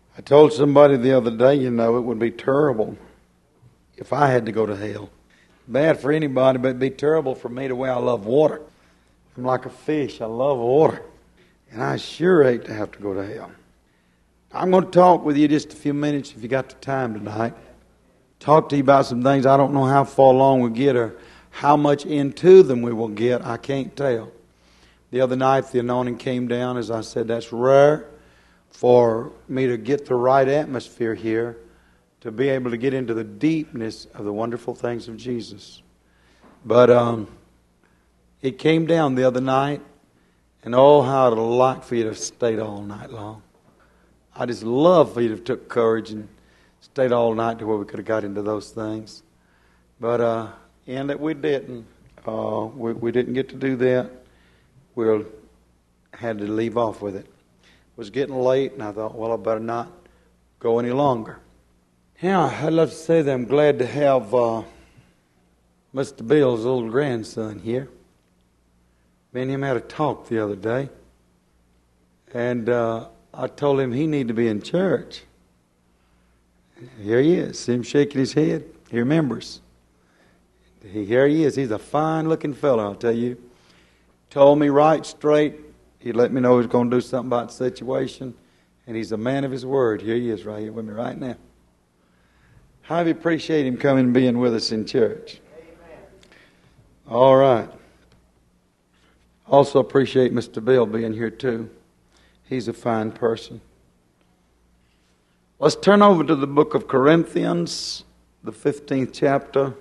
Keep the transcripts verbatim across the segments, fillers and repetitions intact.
I told somebody the other day, you know, it would be terrible if I had to go to hell. Bad for anybody, but it'd be terrible for me the way I love water. I'm like a fish. I love water. And I sure hate to have to go to hell. I'm going to talk with you just a few minutes if you got the time tonight. Talk to you about some things. I don't know how far along we'll get or how much into them we will get. I can't tell. The other night the anointing came down. As I said, that's rare for me to get the right atmosphere here to be able to get into the deepness of the wonderful things of Jesus. But um, it came down the other night, and oh, how I'd like for you to have stayed all night long. I just love for you to have took courage and stayed all night to where we could have got into those things. But uh, in that we didn't. Uh, we, we didn't get to do that. We had to leave off with it. It was getting late, and I thought, well, I better not go any longer. Yeah, I'd love to say that I'm glad to have uh, Mister Bill's old grandson here. Me and him had a talk the other day, and uh, I told him he needed to be in church. Here he is. See him shaking his head? He remembers. He, here he is. He's a fine-looking fellow, I'll tell you. Told me right straight. He let me know he was going to do something about the situation, and he's a man of his word. Here he is right here with me right now. How do you appreciate him coming and being with us in church? Amen. All right. Also appreciate Mister Bill being here too. He's a fine person. Let's turn over to the book of Corinthians, the fifteenth chapter.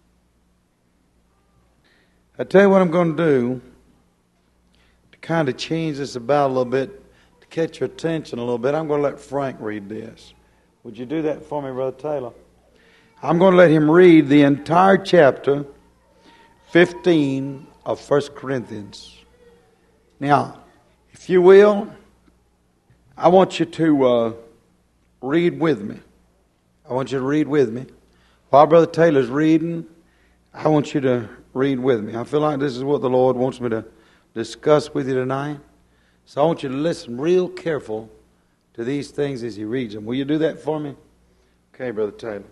I tell you what I'm going to do to kind of change this about a little bit, to catch your attention a little bit. I'm going to let Frank read this. Would you do that for me, Brother Taylor? I'm going to let him read the entire chapter fifteen of First Corinthians. Now, if you will, I want you to uh, read with me. I want you to read with me. While Brother Taylor's reading, I want you to read with me. I feel like this is what the Lord wants me to discuss with you tonight. So I want you to listen real careful to these things as he reads them. Will you do that for me? Okay, Brother Taylor.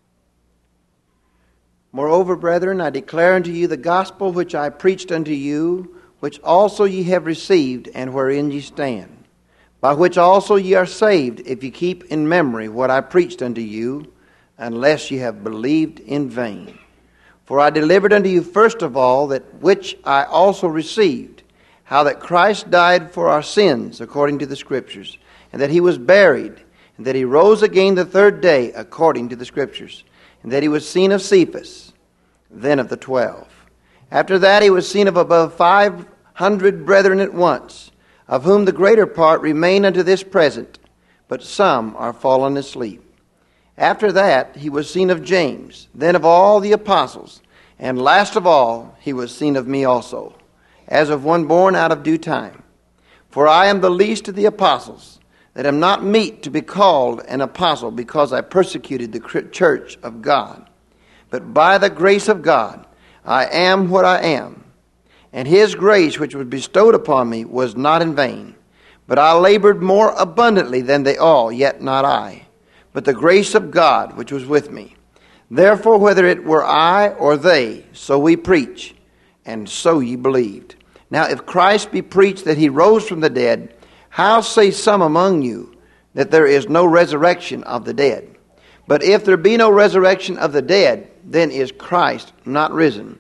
Moreover, brethren, I declare unto you the gospel which I preached unto you, which also ye have received, and wherein ye stand, by which also ye are saved, if ye keep in memory what I preached unto you, unless ye have believed in vain. For I delivered unto you first of all that which I also received, how that Christ died for our sins, according to the Scriptures, and that he was buried, and that he rose again the third day, according to the Scriptures, and that he was seen of Cephas, then of the twelve. After that he was seen of above five hundred brethren at once, of whom the greater part remain unto this present, but some are fallen asleep. After that he was seen of James, then of all the apostles, and last of all he was seen of me also, as of one born out of due time. For I am the least of the apostles, that am not meet to be called an apostle, because I persecuted the church of God. But by the grace of God I am what I am. And his grace which was bestowed upon me was not in vain. But I labored more abundantly than they all, yet not I, but the grace of God which was with me. Therefore, whether it were I or they, so we preach, and so ye believed. Now if Christ be preached that he rose from the dead, how say some among you that there is no resurrection of the dead? But if there be no resurrection of the dead, then is Christ not risen.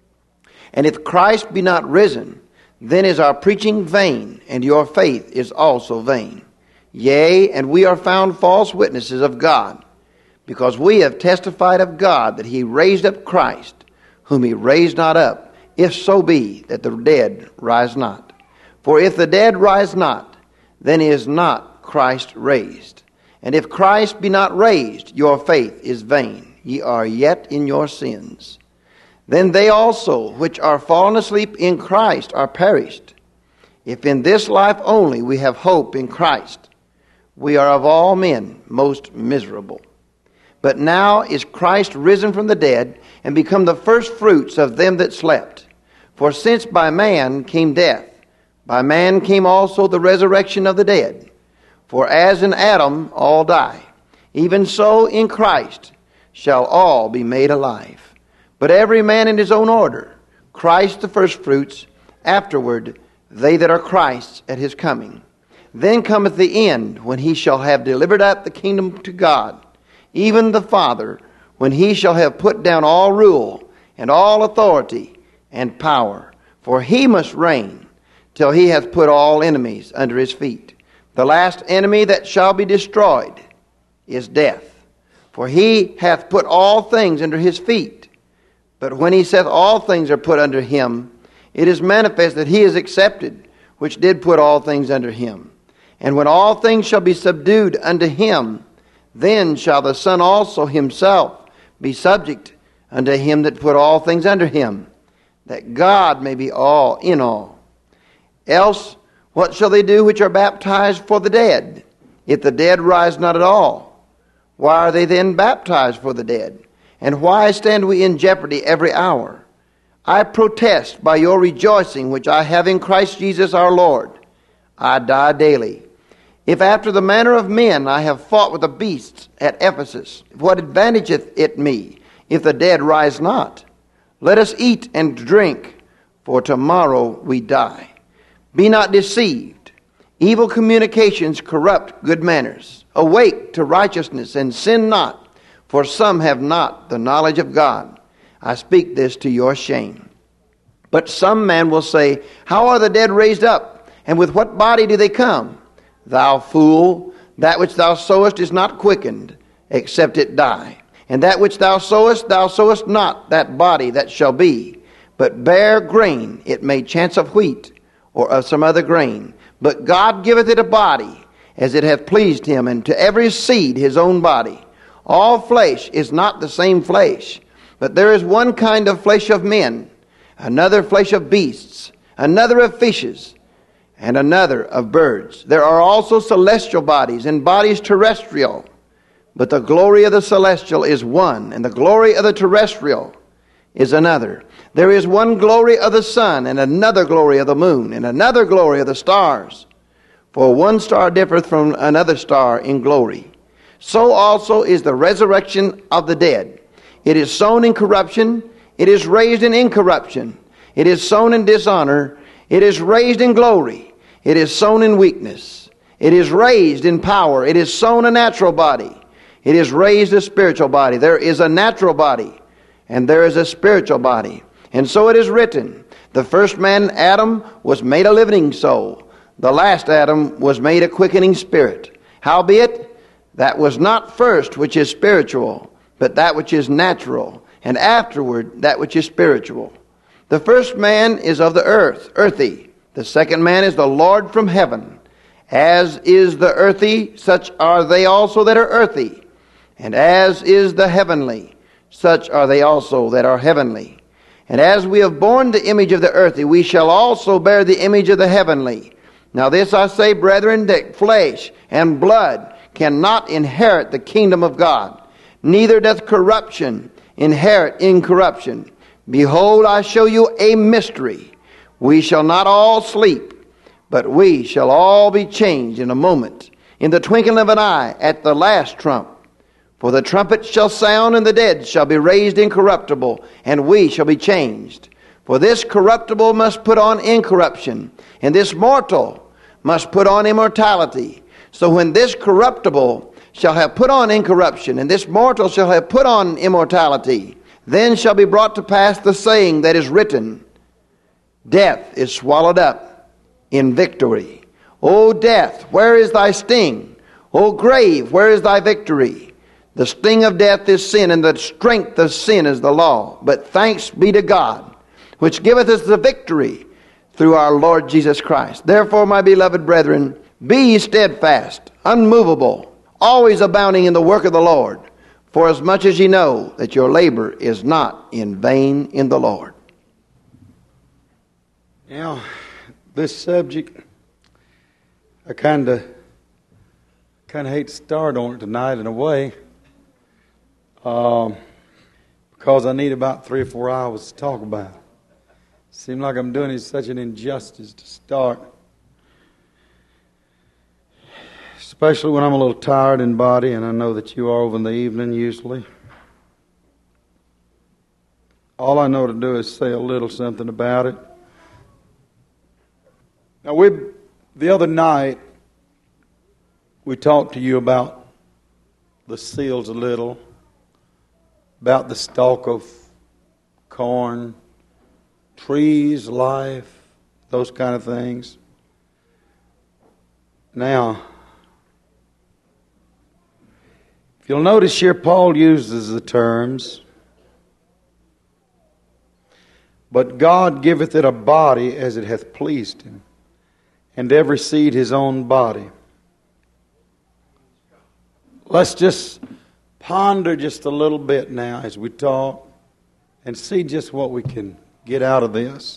And if Christ be not risen, then is our preaching vain, and your faith is also vain. Yea, and we are found false witnesses of God, because we have testified of God that he raised up Christ, whom he raised not up, if so be that the dead rise not. For if the dead rise not, then is not Christ raised. And if Christ be not raised, your faith is vain. Ye are yet in your sins. Then they also which are fallen asleep in Christ are perished. If in this life only we have hope in Christ, we are of all men most miserable. But now is Christ risen from the dead, and become the first fruits of them that slept. For since by man came death, by man came also the resurrection of the dead. For as in Adam all die, even so in Christ shall all be made alive. But every man in his own order, Christ the firstfruits, afterward they that are Christ's at his coming. Then cometh the end, when he shall have delivered up the kingdom to God, even the Father, when he shall have put down all rule and all authority and power. For he must reign till he hath put all enemies under his feet. The last enemy that shall be destroyed is death. For he hath put all things under his feet. But when he saith all things are put under him, it is manifest that he is accepted, which did put all things under him. And when all things shall be subdued unto him, then shall the Son also himself be subject unto him that put all things under him, that God may be all in all. Else, what shall they do which are baptized for the dead, if the dead rise not at all? Why are they then baptized for the dead? And why stand we in jeopardy every hour? I protest by your rejoicing which I have in Christ Jesus our Lord, I die daily. If after the manner of men I have fought with the beasts at Ephesus, what advantageth it me, if the dead rise not? Let us eat and drink, for tomorrow we die. Be not deceived. Evil communications corrupt good manners. Awake to righteousness and sin not, for some have not the knowledge of God. I speak this to your shame. But some man will say, how are the dead raised up? And with what body do they come? Thou fool, that which thou sowest is not quickened, except it die. And that which thou sowest, thou sowest not that body that shall be, but bare grain, it may chance of wheat, or of some other grain. But God giveth it a body, as it hath pleased him, and to every seed his own body. All flesh is not the same flesh, but there is one kind of flesh of men, another flesh of beasts, another of fishes, and another of birds. There are also celestial bodies, and bodies terrestrial. But the glory of the celestial is one, and the glory of the terrestrial is another. There is one glory of the sun, and another glory of the moon, and another glory of the stars. For one star differeth from another star in glory. So also is the resurrection of the dead. It is sown in corruption, it is raised in incorruption. It is sown in dishonor, it is raised in glory. It is sown in weakness, it is raised in power. It is sown a natural body, it is raised a spiritual body. There is a natural body, and there is a spiritual body. And so it is written, the first man, Adam, was made a living soul. The last Adam was made a quickening spirit. Howbeit, that was not first which is spiritual, but that which is natural, and afterward that which is spiritual. The first man is of the earth, earthy. The second man is the Lord from heaven. As is the earthy, such are they also that are earthy. And as is the heavenly, such are they also that are heavenly. And as we have borne the image of the earthy, we shall also bear the image of the heavenly. Now this I say, brethren, that flesh and blood cannot inherit the kingdom of God, neither doth corruption inherit incorruption. Behold, I show you a mystery. We shall not all sleep, but we shall all be changed in a moment, in the twinkling of an eye, at the last trump. For the trumpet shall sound, and the dead shall be raised incorruptible, and we shall be changed. For this corruptible must put on incorruption, and this mortal must put on immortality. So when this corruptible shall have put on incorruption, and this mortal shall have put on immortality, then shall be brought to pass the saying that is written, death is swallowed up in victory. O death, where is thy sting? O grave, where is thy victory? The sting of death is sin, and the strength of sin is the law. But thanks be to God, which giveth us the victory through our Lord Jesus Christ. Therefore, my beloved brethren, be ye steadfast, unmovable, always abounding in the work of the Lord, for as much as ye know that your labor is not in vain in the Lord. Now, this subject, I kind of kind of hate to start on it tonight in a way, um, because I need about three or four hours to talk about it. Seems like I'm doing it such an injustice to start. especially when I'm a little tired in body, and I know that you are over in the evening usually. All I know to do is say a little something about it. Now, we the other night, we talked to you about the seals a little, about the stalk of corn, trees, life, those kind of things. Now, if you'll notice here, Paul uses the terms, but God giveth it a body as it hath pleased him, and every seed his own body. Let's just ponder just a little bit now as we talk and see just what we can get out of this.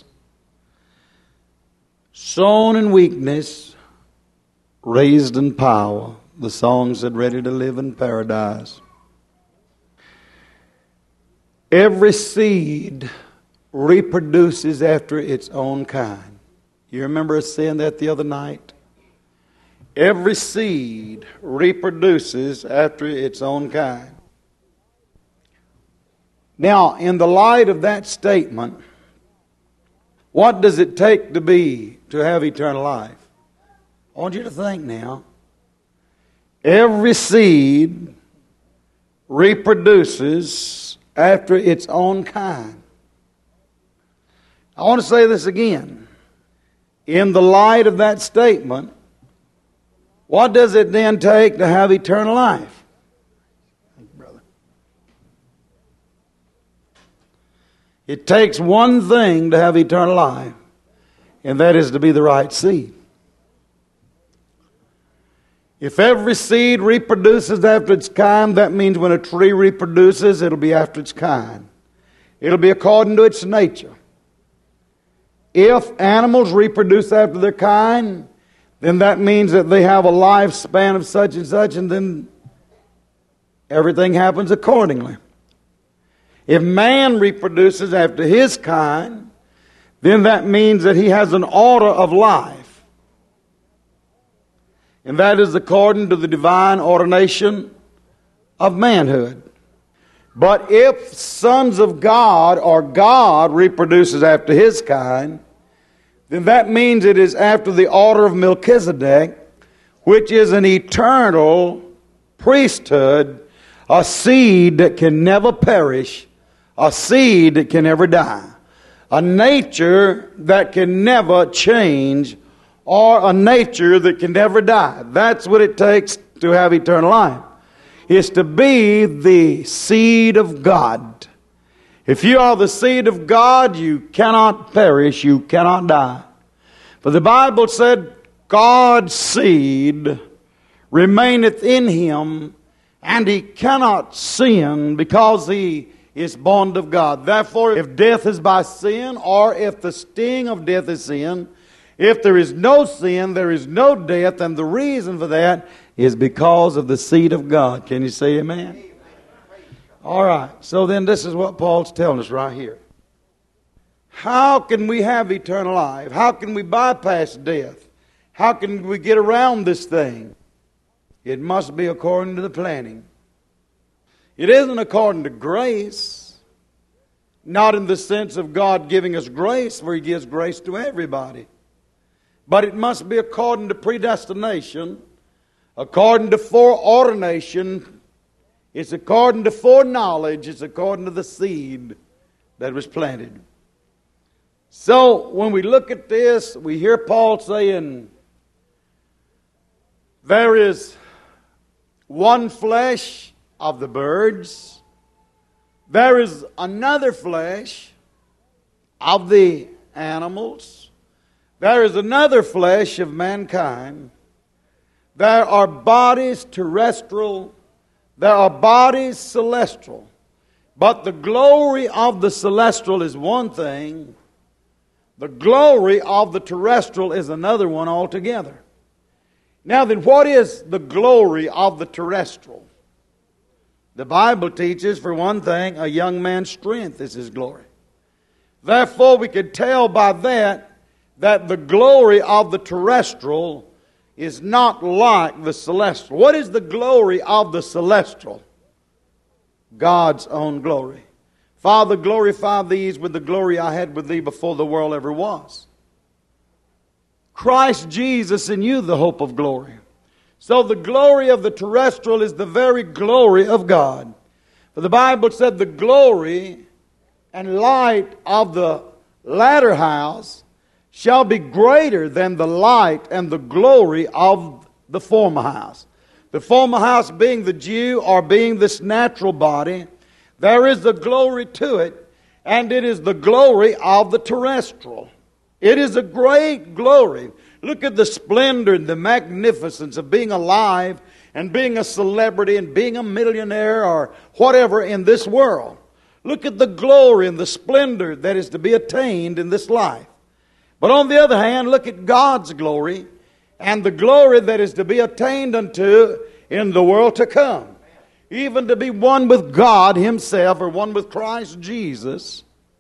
Sown in weakness, raised in power. The song said, ready to live in paradise. Every seed reproduces after its own kind. You remember us saying that the other night? Every seed reproduces after its own kind. Now, in the light of that statement, what does it take to be, to have eternal life? I want you to think now. Every seed reproduces after its own kind. I want to say this again. In the light of that statement, what does it then take to have eternal life? Thank you, brother. It takes one thing to have eternal life, and that is to be the right seed. If every seed reproduces after its kind, that means when a tree reproduces, it'll be after its kind. It'll be according to its nature. If animals reproduce after their kind, then that means that they have a lifespan of such and such, and then everything happens accordingly. If man reproduces after his kind, then that means that he has an order of life. And that is according to the divine ordination of manhood. But if sons of God or God reproduces after his kind, then that means it is after the order of Melchizedek, which is an eternal priesthood, a seed that can never perish, a seed that can never die, a nature that can never change, or a nature that can never die. That's what it takes to have eternal life. It's to be the seed of God. If you are the seed of God, you cannot perish, you cannot die. For the Bible said, God's seed remaineth in him, and he cannot sin because he is born of God. Therefore, if death is by sin, or if the sting of death is sin, if there is no sin, there is no death, and the reason for that is because of the seed of God. Can you say amen? All right, so then this is what Paul's telling us right here. How can we have eternal life? How can we bypass death? How can we get around this thing? It must be according to the planning. It isn't according to grace. Not in the sense of God giving us grace, where he gives grace to everybody. But it must be according to predestination, according to foreordination. It's according to foreknowledge. It's according to the seed that was planted. So when we look at this, we hear Paul saying, there is one flesh of the birds. There is another flesh of the animals. There is another flesh of mankind. There are bodies terrestrial. There are bodies celestial. But the glory of the celestial is one thing. The glory of the terrestrial is another one altogether. Now then, what is the glory of the terrestrial? The Bible teaches, for one thing, a young man's strength is his glory. Therefore, we could tell by that that the glory of the terrestrial is not like the celestial. What is the glory of the celestial? God's own glory. Father, glorify these with the glory I had with thee before the world ever was. Christ Jesus in you, the hope of glory. So the glory of the terrestrial is the very glory of God. For the Bible said the glory and light of the latter house shall be greater than the light and the glory of the former house. The former house being the Jew, or being this natural body, there is a glory to it, and it is the glory of the terrestrial. It is a great glory. Look at the splendor and the magnificence of being alive and being a celebrity and being a millionaire or whatever in this world. Look at the glory and the splendor that is to be attained in this life. But on the other hand, look at God's glory and the glory that is to be attained unto in the world to come. Even to be one with God Himself, or one with Christ Jesus.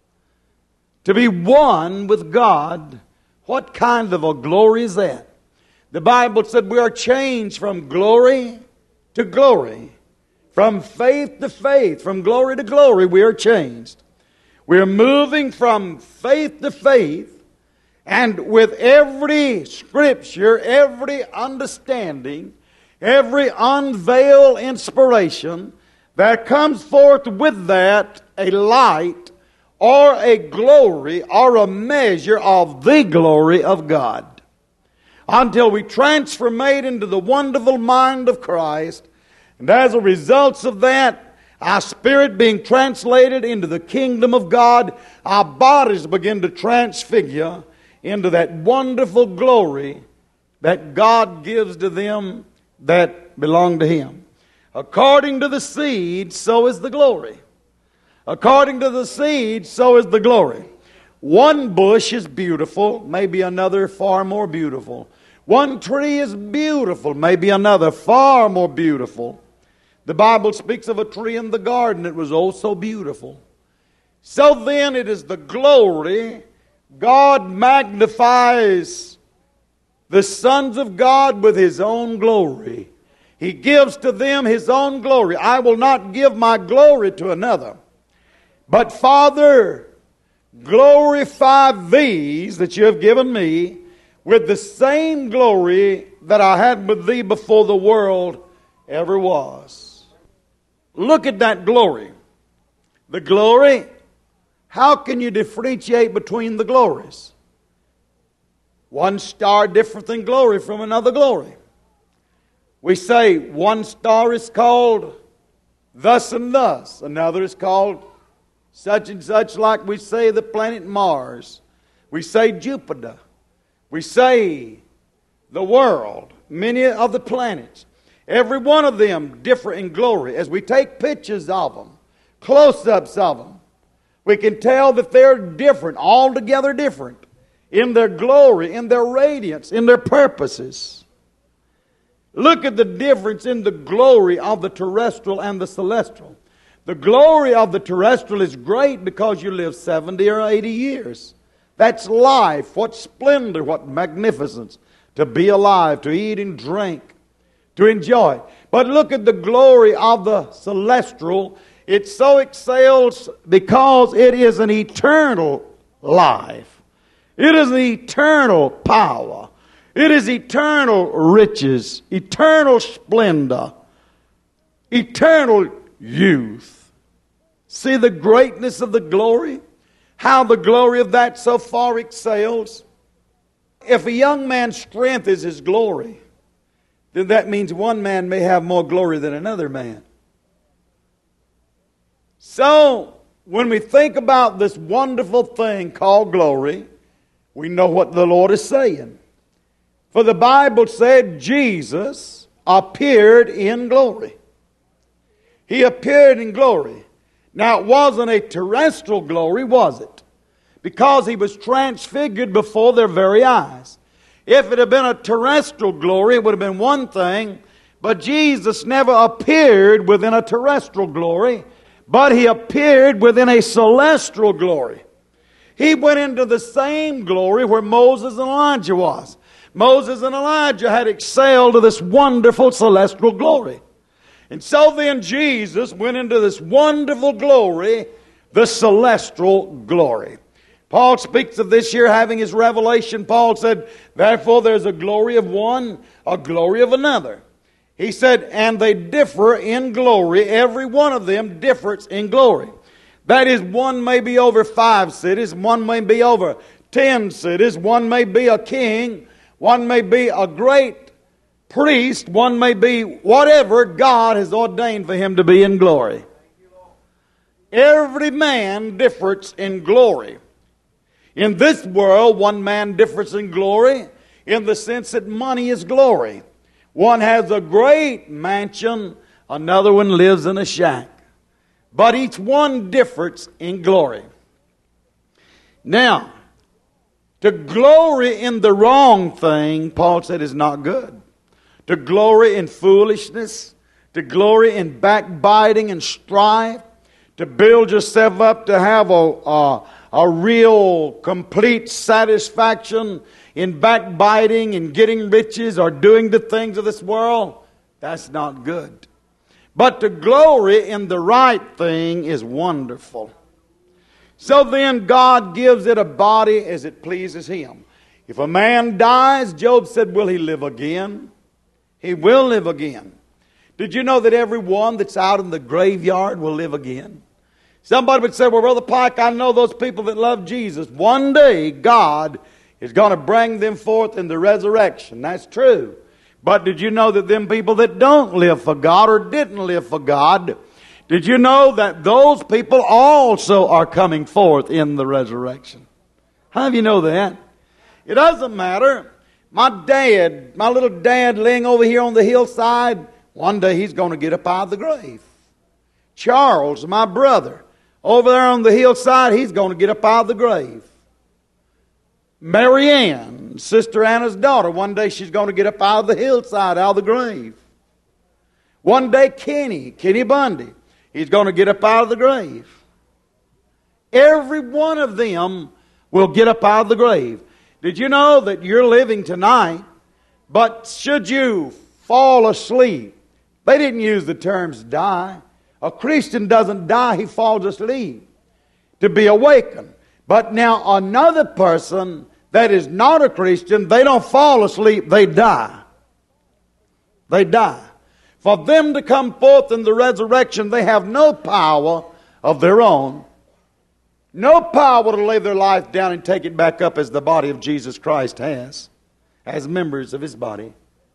To be one with God, what kind of a glory is that? The Bible said we are changed from glory to glory. From faith to faith, from glory to glory, we are changed. We are moving from faith to faith. And with every scripture, every understanding, every unveiled inspiration, there comes forth with that a light or a glory or a measure of the glory of God. Until we transformate into the wonderful mind of Christ. And as a result of that, our spirit being translated into the kingdom of God, our bodies begin to transfigure into that wonderful glory that God gives to them that belong to Him. According to the seed, so is the glory. According to the seed, so is the glory. One bush is beautiful, maybe another far more beautiful. One tree is beautiful, maybe another far more beautiful. The Bible speaks of a tree in the garden that was oh so beautiful. So then it is the glory. God magnifies the sons of God with His own glory. He gives to them His own glory. I will not give my glory to another. But Father, glorify these that you have given me with the same glory that I had with thee before the world ever was. Look at that glory. The glory. How can you differentiate between the glories? One star different than glory from another glory. We say one star is called thus and thus. Another is called such and such, like we say the planet Mars. We say Jupiter. We say the world. Many of the planets. Every one of them differ in glory. As we take pictures of them, close-ups of them, we can tell that they're different, altogether different, in their glory, in their radiance, in their purposes. Look at the difference in the glory of the terrestrial and the celestial. The glory of the terrestrial is great because you live seventy or eighty years. That's life. What splendor, what magnificence. To be alive, to eat and drink, to enjoy. But look at the glory of the celestial. It so excels because it is an eternal life. It is an eternal power. It is eternal riches, eternal splendor, eternal youth. See the greatness of the glory? How the glory of that so far excels? If a young man's strength is his glory, then that means one man may have more glory than another man. So, when we think about this wonderful thing called glory, we know what the Lord is saying. For the Bible said Jesus appeared in glory. He appeared in glory. Now, it wasn't a terrestrial glory, was it? Because He was transfigured before their very eyes. If it had been a terrestrial glory, it would have been one thing. But Jesus never appeared within a terrestrial glory, but He appeared within a celestial glory. He went into the same glory where Moses and Elijah was. Moses and Elijah had excelled to this wonderful celestial glory. And so then Jesus went into this wonderful glory, the celestial glory. Paul speaks of this here having his revelation. Paul said, therefore there's a glory of one, a glory of another. He said, and they differ in glory. Every one of them differs in glory. That is, one may be over five cities, one may be over ten cities, one may be a king, one may be a great priest, one may be whatever God has ordained for him to be in glory. Every man differs in glory. In this world, one man differs in glory in the sense that money is glory. One has a great mansion, another one lives in a shack. But each one differs in glory. Now, to glory in the wrong thing, Paul said, is not good. To glory in foolishness, to glory in backbiting and strife, to build yourself up to have a, a, a real complete satisfaction in backbiting and getting riches or doing the things of this world, that's not good. But to glory in the right thing is wonderful. So then God gives it a body as it pleases Him. If a man dies, Job said, will he live again? He will live again. Did you know that everyone that's out in the graveyard will live again? Somebody would say, well, Brother Pike, I know those people that love Jesus. One day, God is going to bring them forth in the resurrection. That's true. But did you know that them people that don't live for God or didn't live for God, did you know that those people also are coming forth in the resurrection? How do you know that? It doesn't matter. My dad, my little dad laying over here on the hillside, one day he's going to get up out of the grave. Charles, my brother, over there on the hillside, he's going to get up out of the grave. Mary Ann, Sister Anna's daughter, one day she's going to get up out of the hillside, out of the grave. One day Kenny, Kenny Bundy, he's going to get up out of the grave. Every one of them will get up out of the grave. Did you know that you're living tonight, but should you fall asleep, they didn't use the terms die. A Christian doesn't die, he falls asleep to be awakened. But now another person that is not a Christian, they don't fall asleep, they die. They die. For them to come forth in the resurrection, they have no power of their own. No power to lay their life down and take it back up as the body of Jesus Christ has, as members of His body.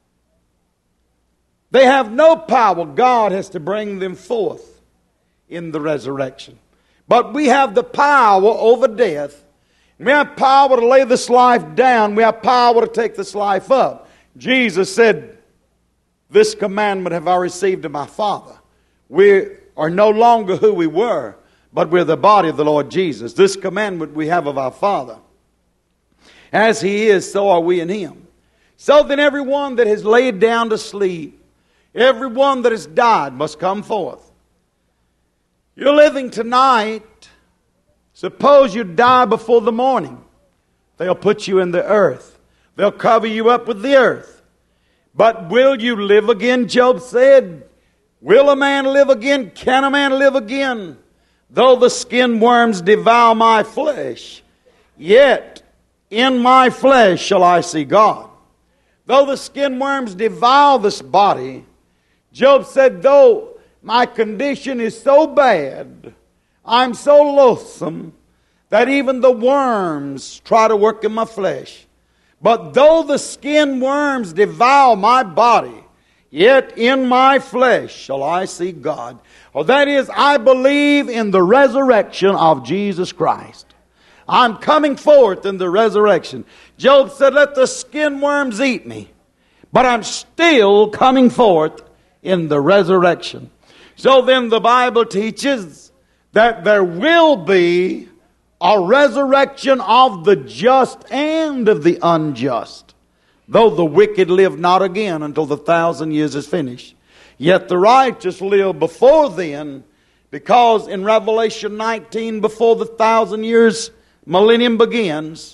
They have no power. God has to bring them forth in the resurrection. But we have the power over death. We have power to lay this life down. We have power to take this life up. Jesus said, this commandment have I received of my Father. We are no longer who we were, but we're the body of the Lord Jesus. This commandment we have of our Father. As He is, so are we in Him. So then everyone that has laid down to sleep, everyone that has died must come forth. You're living tonight. Suppose you die before the morning. They'll put you in the earth. They'll cover you up with the earth. But will you live again? Job said, will a man live again? Can a man live again? Though the skin worms devour my flesh, yet in my flesh shall I see God. Though the skin worms devour this body, Job said, though my condition is so bad, I'm so loathsome, that even the worms try to work in my flesh. But though the skin worms devour my body, yet in my flesh shall I see God. Or that is, I believe in the resurrection of Jesus Christ. I'm coming forth in the resurrection. Job said, let the skin worms eat me, but I'm still coming forth in the resurrection. So then the Bible teaches that there will be a resurrection of the just and of the unjust. Though the wicked live not again until the thousand years is finished. Yet the righteous live before then, because in Revelation nineteen, before the thousand years millennium begins,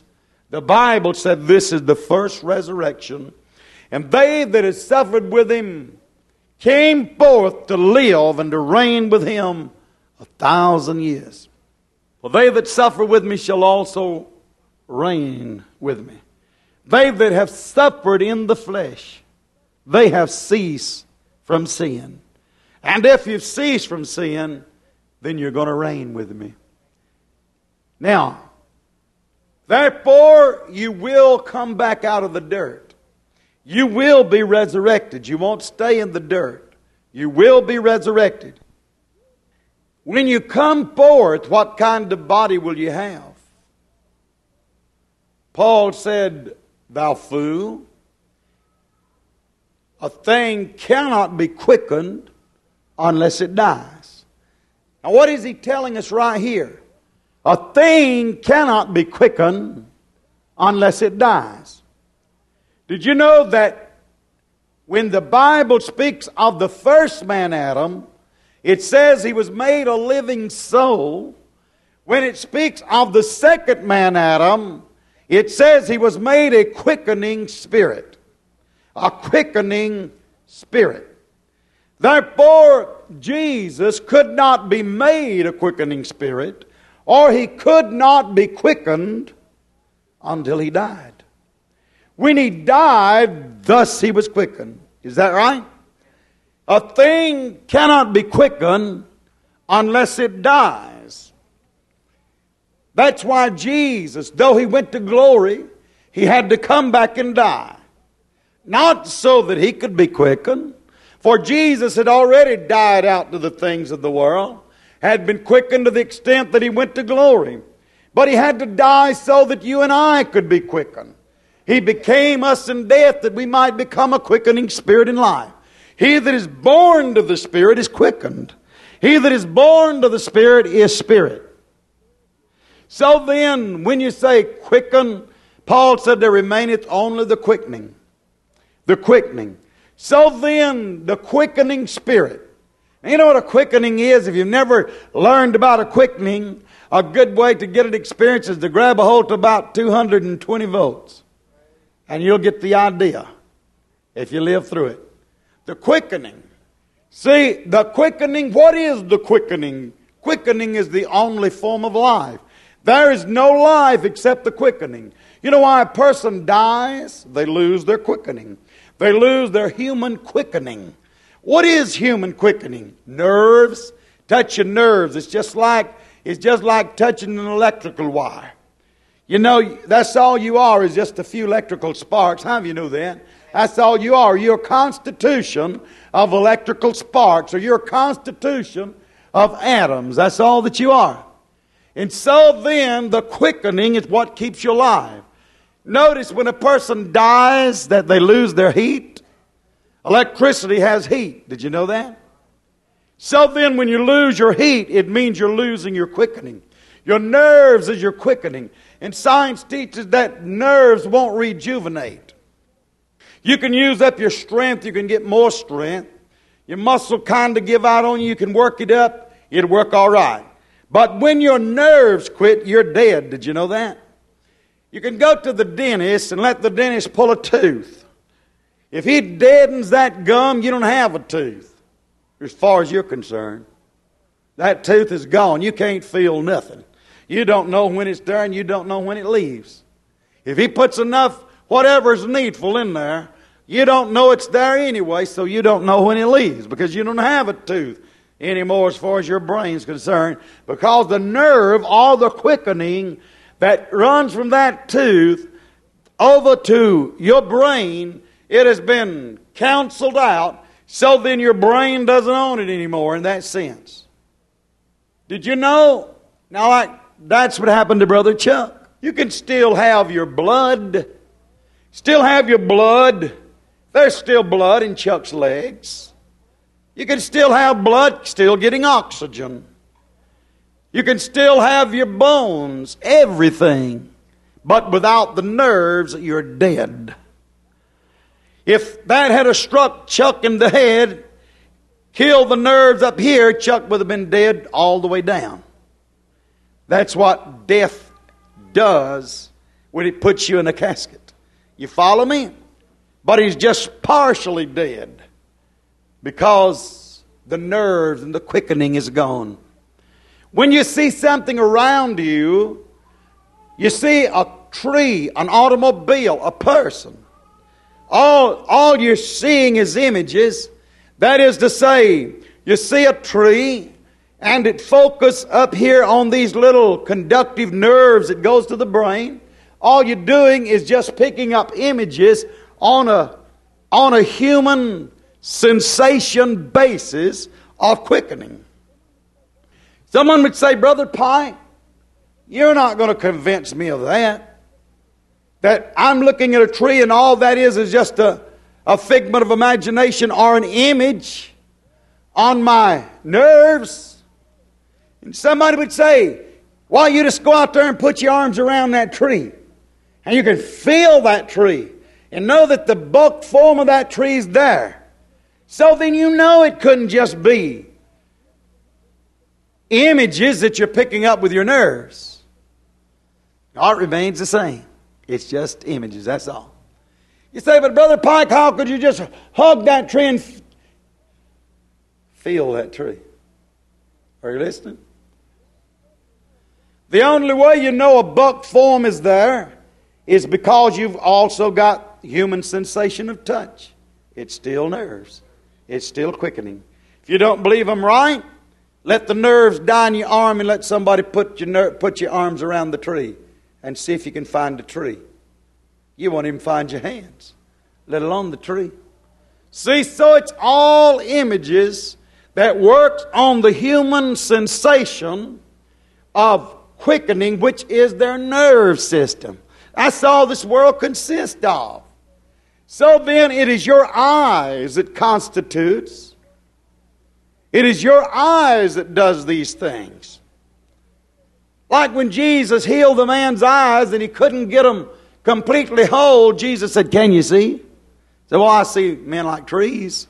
The Bible said this is the first resurrection. And they that had suffered with him came forth to live and to reign with him a thousand years. For they that suffer with me shall also reign with me. They that have suffered in the flesh, they have ceased from sin. And if you've ceased from sin, then you're going to reign with me. Now, therefore, you will come back out of the dirt. You will be resurrected. You won't stay in the dirt. You will be resurrected. When you come forth, what kind of body will you have? Paul said, thou fool, a thing cannot be quickened unless it dies. Now what is he telling us right here? A thing cannot be quickened unless it dies. Did you know that when the Bible speaks of the first man, Adam, it says he was made a living soul. When it speaks of the second man, Adam, it says he was made a quickening spirit. A quickening spirit. Therefore, Jesus could not be made a quickening spirit, or he could not be quickened until he died. When he died, thus he was quickened. Is that right? A thing cannot be quickened unless it dies. That's why Jesus, though he went to glory, he had to come back and die. Not so that he could be quickened, for Jesus had already died out to the things of the world, had been quickened to the extent that he went to glory. But he had to die so that you and I could be quickened. He became us in death that we might become a quickening spirit in life. He that is born to the Spirit is quickened. He that is born to the Spirit is spirit. So then, when you say quicken, Paul said there remaineth only the quickening. The quickening. So then, the quickening spirit. And you know what a quickening is? If you've never learned about a quickening, a good way to get an experience is to grab a hold to about two hundred twenty volts. And you'll get the idea if you live through it. The quickening. See, the quickening, what is the quickening? Quickening is the only form of life. There is no life except the quickening. You know why a person dies? They lose their quickening. They lose their human quickening. What is human quickening? Nerves. Touching nerves. It's just like, it's just like touching an electrical wire. You know, that's all you are is just a few electrical sparks. How do you know that? That's all you are. You're a constitution of electrical sparks, or you're a constitution of atoms. That's all that you are. And so then, the quickening is what keeps you alive. Notice when a person dies that they lose their heat. Electricity has heat. Did you know that? So then, when you lose your heat, it means you're losing your quickening. Your nerves is your quickening. And science teaches that nerves won't rejuvenate. You can use up your strength. You can get more strength. Your muscle kind of give out on you. You can work it up. It'll work all right. But when your nerves quit, you're dead. Did you know that? You can go to the dentist and let the dentist pull a tooth. If he deadens that gum, you don't have a tooth. As far as you're concerned. That tooth is gone. You can't feel nothing. You don't know when it's there and you don't know when it leaves. If he puts enough whatever's needful in there, you don't know it's there anyway, so you don't know when it leaves because you don't have a tooth anymore as far as your brain's concerned, because the nerve, all the quickening that runs from that tooth over to your brain, it has been canceled out, so then your brain doesn't own it anymore in that sense. Did you know? Now, like, that's what happened to Brother Chuck. You can still have your blood. Still have your blood. There's still blood in Chuck's legs. You can still have blood, still getting oxygen. You can still have your bones, everything. But without the nerves, you're dead. If that had a struck Chuck in the head, killed the nerves up here, Chuck would have been dead all the way down. That's what death does when it puts you in a casket. You follow me? But he's just partially dead because the nerves and the quickening is gone. When you see something around you, you see a tree, an automobile, a person. All, all you're seeing is images. That is to say, you see a tree and it focuses up here on these little conductive nerves that goes to the brain. All you're doing is just picking up images on a, on a human sensation basis of quickening. Someone would say, Brother Pike, you're not going to convince me of that. That I'm looking at a tree and all that is is just a, a figment of imagination or an image on my nerves. And somebody would say, why, you just go out there and put your arms around that tree. And you can feel that tree. And know that the bulk form of that tree is there. So then you know it couldn't just be images that you're picking up with your nerves. Art remains the same. It's just images, that's all. You say, but Brother Pike, how could you just hug that tree and f- feel that tree? Are you listening? The only way you know a buck form is there is because you've also got human sensation of touch. It's still nerves. It's still quickening. If you don't believe I'm right, let the nerves die in your arm and let somebody put your ner- put your arms around the tree and see if you can find the tree. You won't even find your hands, let alone the tree. See, so it's all images that works on the human sensation of quickening, which is their nerve system. That's all this world consists of. So then it is your eyes that constitutes. It is your eyes that does these things. Like when Jesus healed the man's eyes and he couldn't get them completely whole, Jesus said, can you see? He said, well, I see men like trees.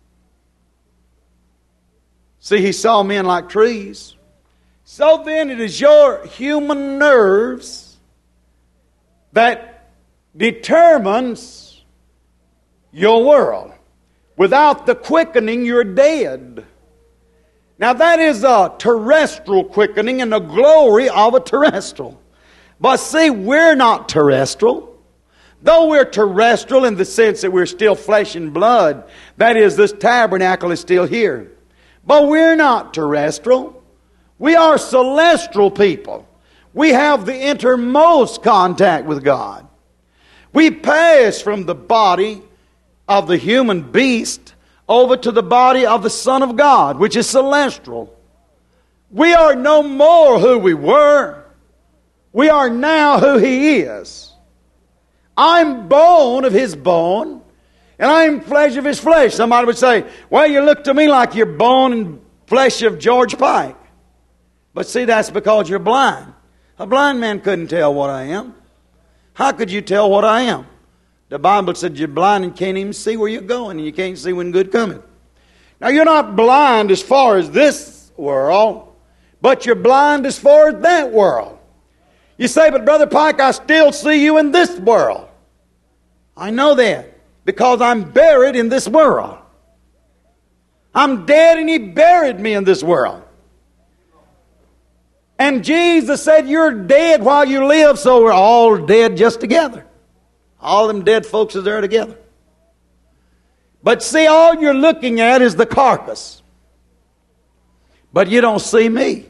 See, he saw men like trees. So then it is your human nerves that determines your world. Without the quickening, you're dead. Now that is a terrestrial quickening and the glory of a terrestrial. But see, we're not terrestrial. Though we're terrestrial in the sense that we're still flesh and blood, that is, this tabernacle is still here. But we're not terrestrial. We are celestial people. We have the innermost contact with God. We pass from the body of the human beast over to the body of the Son of God, which is celestial. We are no more who we were. We are now who He is. I'm bone of His bone, and I'm flesh of His flesh. Somebody would say, well, you look to me like you're bone and flesh of George Pike. But see, that's because you're blind. A blind man couldn't tell what I am. How could you tell what I am? The Bible said you're blind and can't even see where you're going, and you can't see when good cometh. Now, you're not blind as far as this world, but you're blind as far as that world. You say, but Brother Pike, I still see you in this world. I know that because I'm buried in this world. I'm dead and He buried me in this world. And Jesus said, you're dead while you live, so we're all dead just together. All them dead folks are there together. But see, all you're looking at is the carcass. But you don't see me.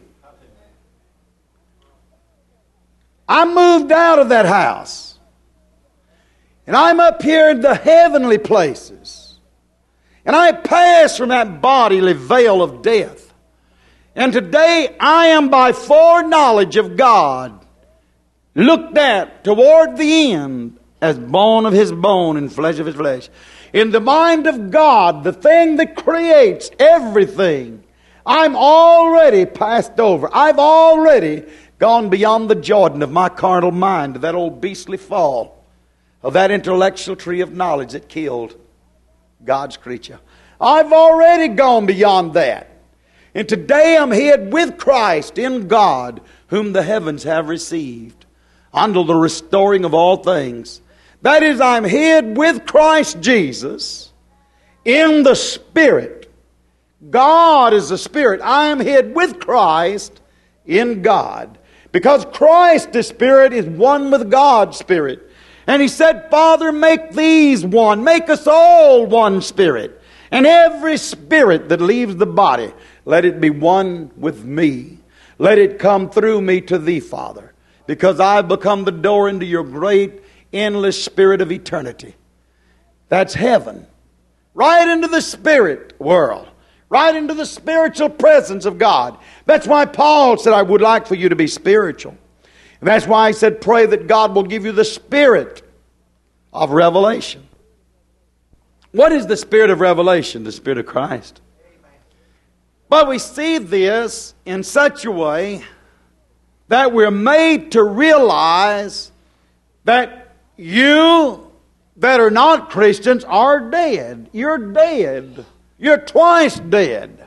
I moved out of that house. And I'm up here in the heavenly places. And I passed from that bodily veil of death. And today I am by foreknowledge of God looked at toward the end as bone of His bone and flesh of His flesh. In the mind of God, the thing that creates everything, I'm already passed over. I've already gone beyond the Jordan of my carnal mind, to that old beastly fall of that intellectual tree of knowledge that killed God's creature. I've already gone beyond that. And today I'm hid with Christ in God, whom the heavens have received. unto the restoring of all things. That is, I'm hid with Christ Jesus in the Spirit. God is the Spirit. I am hid with Christ in God. Because Christ, the Spirit, is one with God's Spirit. And He said, Father, make these one. Make us all one Spirit. And every spirit that leaves the body, let it be one with me. Let it come through me to Thee, Father. Because I've become the door into your great, endless Spirit of eternity. That's heaven. Right into the spirit world. Right into the spiritual presence of God. That's why Paul said, I would like for you to be spiritual. And that's why he said, pray that God will give you the spirit of revelation. What is the spirit of revelation? The Spirit of Christ. But we see this in such a way that we're made to realize that you that are not Christians are dead. You're dead. You're twice dead.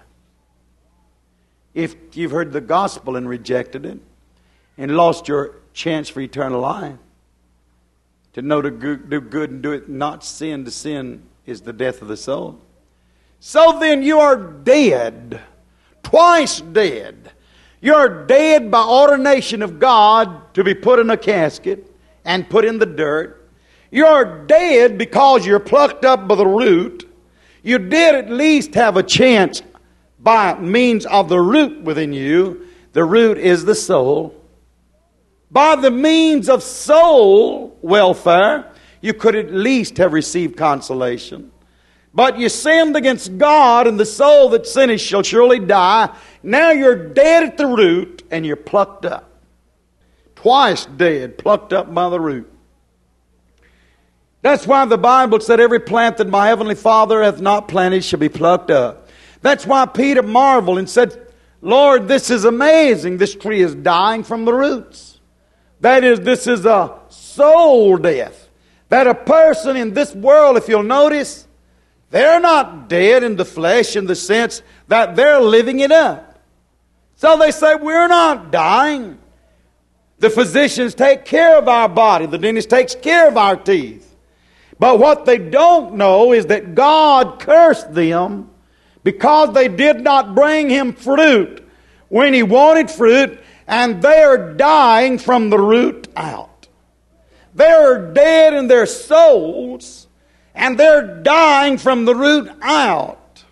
If you've heard the gospel and rejected it and lost your chance for eternal life, to know to do good and do it, not sin, to sin is the death of the soul. So then you are dead. Twice dead. You're dead by ordination of God to be put in a casket and put in the dirt. You're dead because you're plucked up by the root. You did at least have a chance by means of the root within you. The root is the soul. By the means of soul welfare, you could at least have received consolation. But you sinned against God, and the soul that sinneth shall surely die. Now you're dead at the root, and you're plucked up. Twice dead, plucked up by the root. That's why the Bible said, every plant that my heavenly Father hath not planted shall be plucked up. That's why Peter marveled and said, Lord, this is amazing. This tree is dying from the roots. That is, this is a soul death. That a person in this world, if you'll notice, they're not dead in the flesh in the sense that they're living it up. So they say, we're not dying. The physicians take care of our body. The dentist takes care of our teeth. But what they don't know is that God cursed them because they did not bring Him fruit when He wanted fruit, and they are dying from the root out. They're dead in their souls, and they're dying from the root out.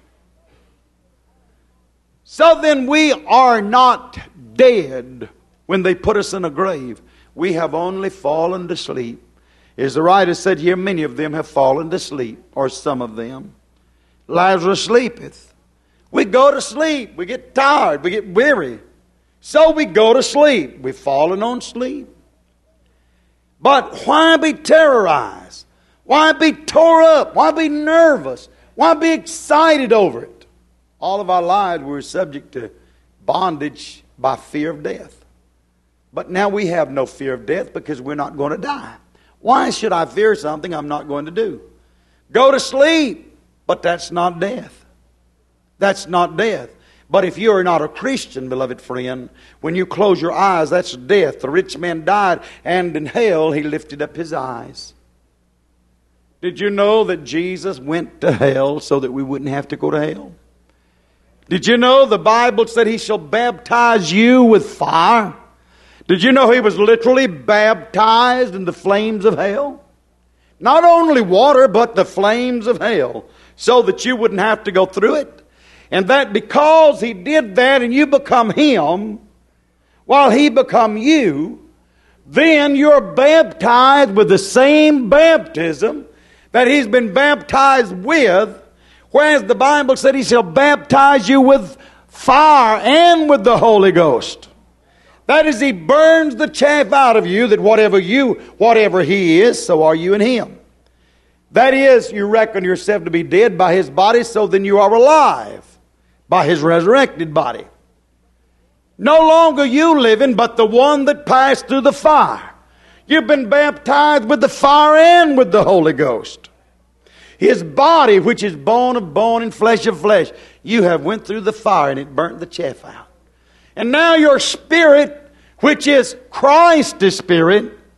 So then we are not dead when they put us in a grave. We have only fallen to sleep. As the writer said here, many of them have fallen to sleep, or some of them. Lazarus sleepeth. We go to sleep. We get tired. We get weary. So we go to sleep. We've fallen on sleep. But why be terrorized? Why be tore up? Why be nervous? Why be excited over it? All of our lives we're subject to bondage by fear of death. But now we have no fear of death because we're not going to die. Why should I fear something I'm not going to do? Go to sleep, but that's not death. That's not death. But if you are not a Christian, beloved friend, when you close your eyes, that's death. The rich man died, and in hell he lifted up his eyes. Did you know that Jesus went to hell so that we wouldn't have to go to hell? Did you know the Bible said He shall baptize you with fire? Did you know He was literally baptized in the flames of hell? Not only water, but the flames of hell, so that you wouldn't have to go through it. And that because He did that and you become Him, while He become you, then you're baptized with the same baptism that He's been baptized with, whereas the Bible said He shall baptize you with fire and with the Holy Ghost. That is, He burns the chaff out of you, that whatever you, whatever He is, so are you in Him. That is, you reckon yourself to be dead by His body, so then you are alive by His resurrected body. No longer you living, but the one that passed through the fire. You've been baptized with the fire and with the Holy Ghost. His body, which is bone of bone and flesh of flesh, you have went through the fire and it burnt the chaff out. And now your spirit, which is Christ's spirit,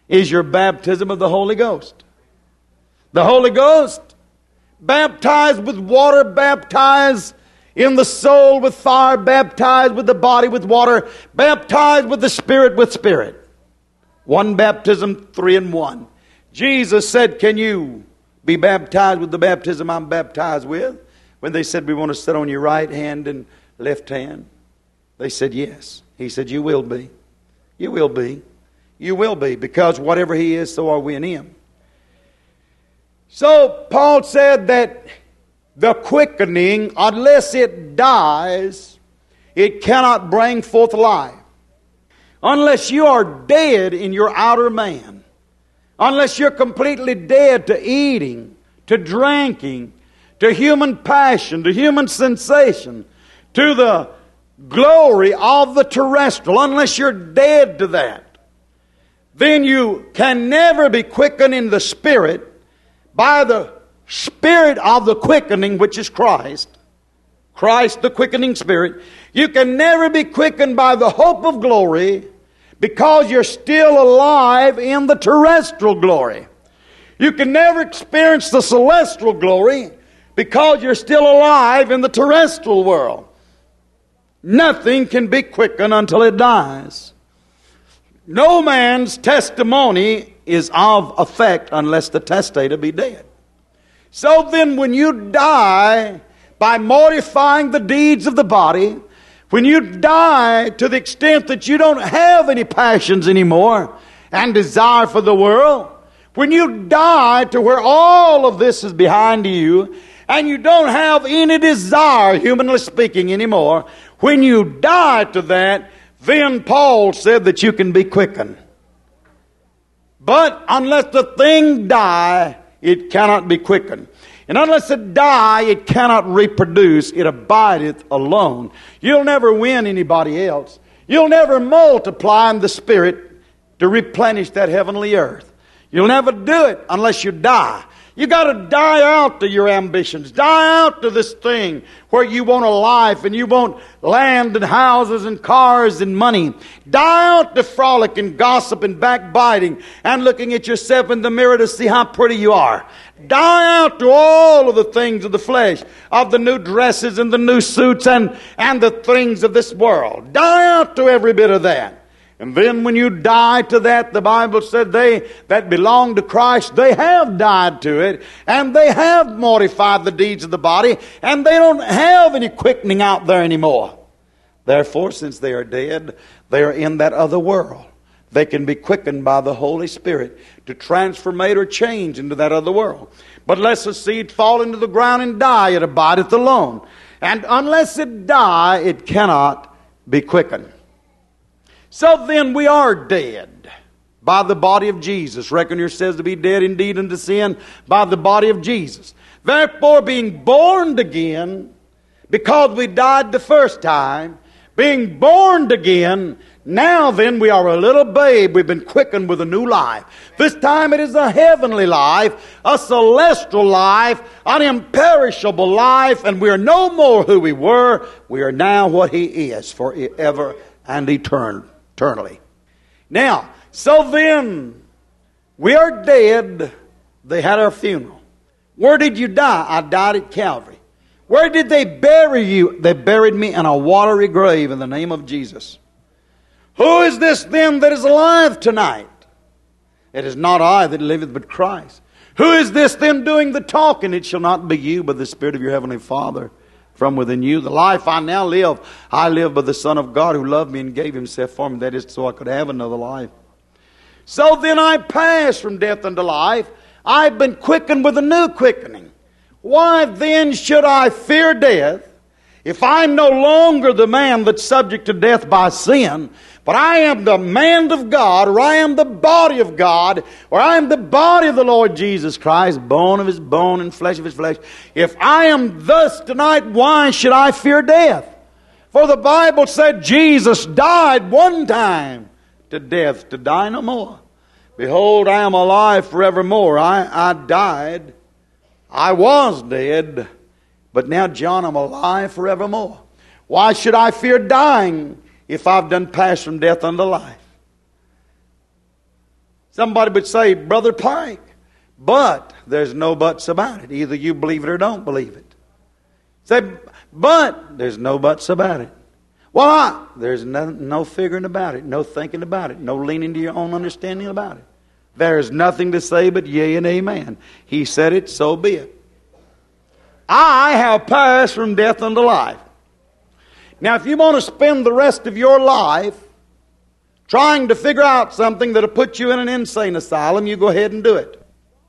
is your baptism of the Holy Ghost. The Holy Ghost, baptized with water, baptized in the soul with fire, baptized with the body with water, baptized with the Spirit with Spirit. One baptism, three in one. Jesus said, can you be baptized with the baptism I'm baptized with? When they said, we want to sit on your right hand and left hand. They said, yes. He said, you will be. You will be. You will be. Because whatever He is, so are we in Him. So Paul said that the quickening, unless it dies, it cannot bring forth life. Unless you are dead in your outer man, unless you're completely dead to eating, to drinking, to human passion, to human sensation, to the glory of the terrestrial, unless you're dead to that, then you can never be quickened in the Spirit by the Spirit of the quickening, which is Christ. Christ, the quickening Spirit. You can never be quickened by the hope of glory because you're still alive in the terrestrial glory. You can never experience the celestial glory because you're still alive in the terrestrial world. Nothing can be quickened until it dies. No man's testimony is of effect unless the testator be dead. So then when you die by mortifying the deeds of the body, when you die to the extent that you don't have any passions anymore and desire for the world, when you die to where all of this is behind you and you don't have any desire, humanly speaking, anymore, when you die to that, then Paul said that you can be quickened. But unless the thing die, it cannot be quickened. And unless it die, it cannot reproduce. It abideth alone. You'll never win anybody else. You'll never multiply in the Spirit to replenish that heavenly earth. You'll never do it unless you die. You got to die out to your ambitions. Die out to this thing where you want a life and you want land and houses and cars and money. Die out to frolic and gossip and backbiting and looking at yourself in the mirror to see how pretty you are. Die out to all of the things of the flesh, of the new dresses and the new suits and, and the things of this world. Die out to every bit of that. And then when you die to that, the Bible said they that belong to Christ, they have died to it, and they have mortified the deeds of the body, and they don't have any quickening out there anymore. Therefore, since they are dead, they are in that other world. They can be quickened by the Holy Spirit to transformate or change into that other world. But unless a seed fall into the ground and die, it abideth alone. And unless it die, it cannot be quickened. So then we are dead by the body of Jesus. Reckon yourselves to be dead indeed unto sin by the body of Jesus. Therefore, being born again, because we died the first time, being born again, now then we are a little babe. We've been quickened with a new life. This time it is a heavenly life, a celestial life, an imperishable life, and we are no more who we were. We are now what He is forever and eternal. Eternally. Now, so then, we are dead. They had our funeral. Where did you die? I died at Calvary. Where did they bury you? They buried me in a watery grave in the name of Jesus. Who is this then that is alive tonight? It is not I that liveth, but Christ. Who is this then doing the talking? It shall not be you, but the Spirit of your heavenly Father from within you. The life I now live, I live by the Son of God who loved me and gave Himself for me. That is so I could have another life. So then I pass from death unto life. I've been quickened with a new quickening. Why then should I fear death if I'm no longer the man that's subject to death by sin, but I am the man of God, or I am the body of God, or I am the body of the Lord Jesus Christ, bone of His bone and flesh of His flesh. If I am thus tonight, why should I fear death? For the Bible said Jesus died one time to death, to die no more. Behold, I am alive forevermore. I, I died. I was dead. But now, John, I'm alive forevermore. Why should I fear dying if I've done pass from death unto life? Somebody would say, Brother Pike, but there's no buts about it. Either you believe it or don't believe it. Say, but there's no buts about it. Why? There's no, no figuring about it, no thinking about it, no leaning to your own understanding about it. There's nothing to say but yea and amen. He said it, so be it. I have passed from death unto life. Now, if you want to spend the rest of your life trying to figure out something that'll put you in an insane asylum, you go ahead and do it.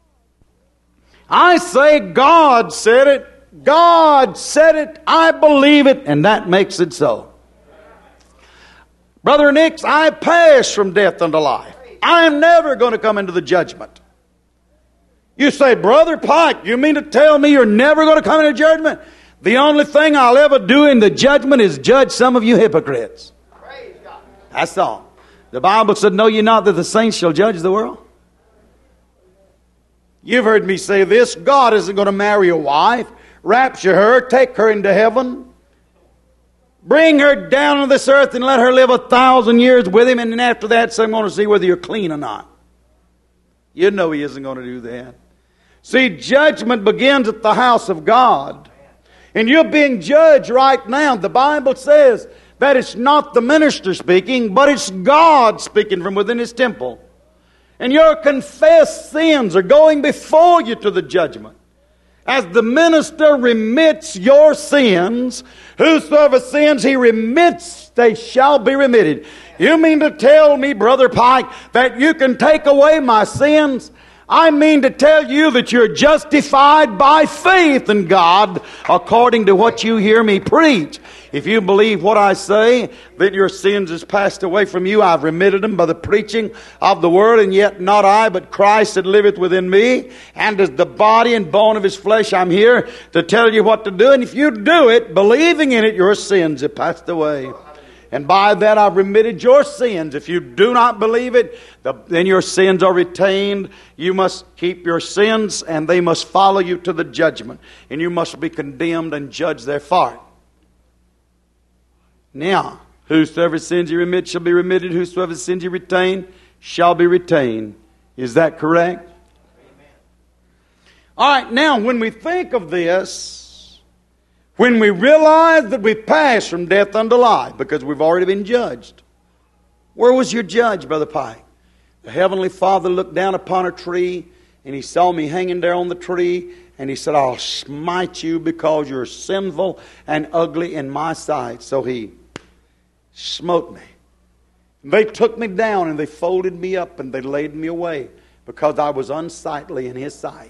I say God said it. God said it. I believe it. And that makes it so. Brother Nix, I passed from death unto life. I am never going to come into the judgment. You say, Brother Pike, you mean to tell me you're never going to come into judgment? The only thing I'll ever do in the judgment is judge some of you hypocrites. That's all. The Bible said, know ye not that the saints shall judge the world? You've heard me say this. God isn't going to marry a wife, rapture her, take her into heaven, bring her down on this earth and let her live a thousand years with Him, and then after that, so I'm going to see whether you're clean or not. You know He isn't going to do that. See, judgment begins at the house of God. And you're being judged right now. The Bible says that it's not the minister speaking, but it's God speaking from within His temple. And your confessed sins are going before you to the judgment. As the minister remits your sins, whosoever sins He remits, they shall be remitted. You mean to tell me, Brother Pike, that you can take away my sins? I mean to tell you that you're justified by faith in God according to what you hear me preach. If you believe what I say, that your sins is passed away from you, I've remitted them by the preaching of the word, and yet not I, but Christ that liveth within me. And as the body and bone of His flesh, I'm here to tell you what to do. And if you do it, believing in it, your sins have passed away. And by that I've remitted your sins. If you do not believe it, the, then your sins are retained. You must keep your sins, and they must follow you to the judgment. And you must be condemned and judged therefore. Now, whosoever sins you remit shall be remitted. Whosoever sins you retain shall be retained. Is that correct? Amen. All right, now when we think of this, when we realize that we pass from death unto life, because we've already been judged. Where was your judge, Brother Pike? The Heavenly Father looked down upon a tree, and He saw me hanging there on the tree, and He said, I'll smite you because you're sinful and ugly in my sight. So He smote me. They took me down, and they folded me up, and they laid me away because I was unsightly in His sight.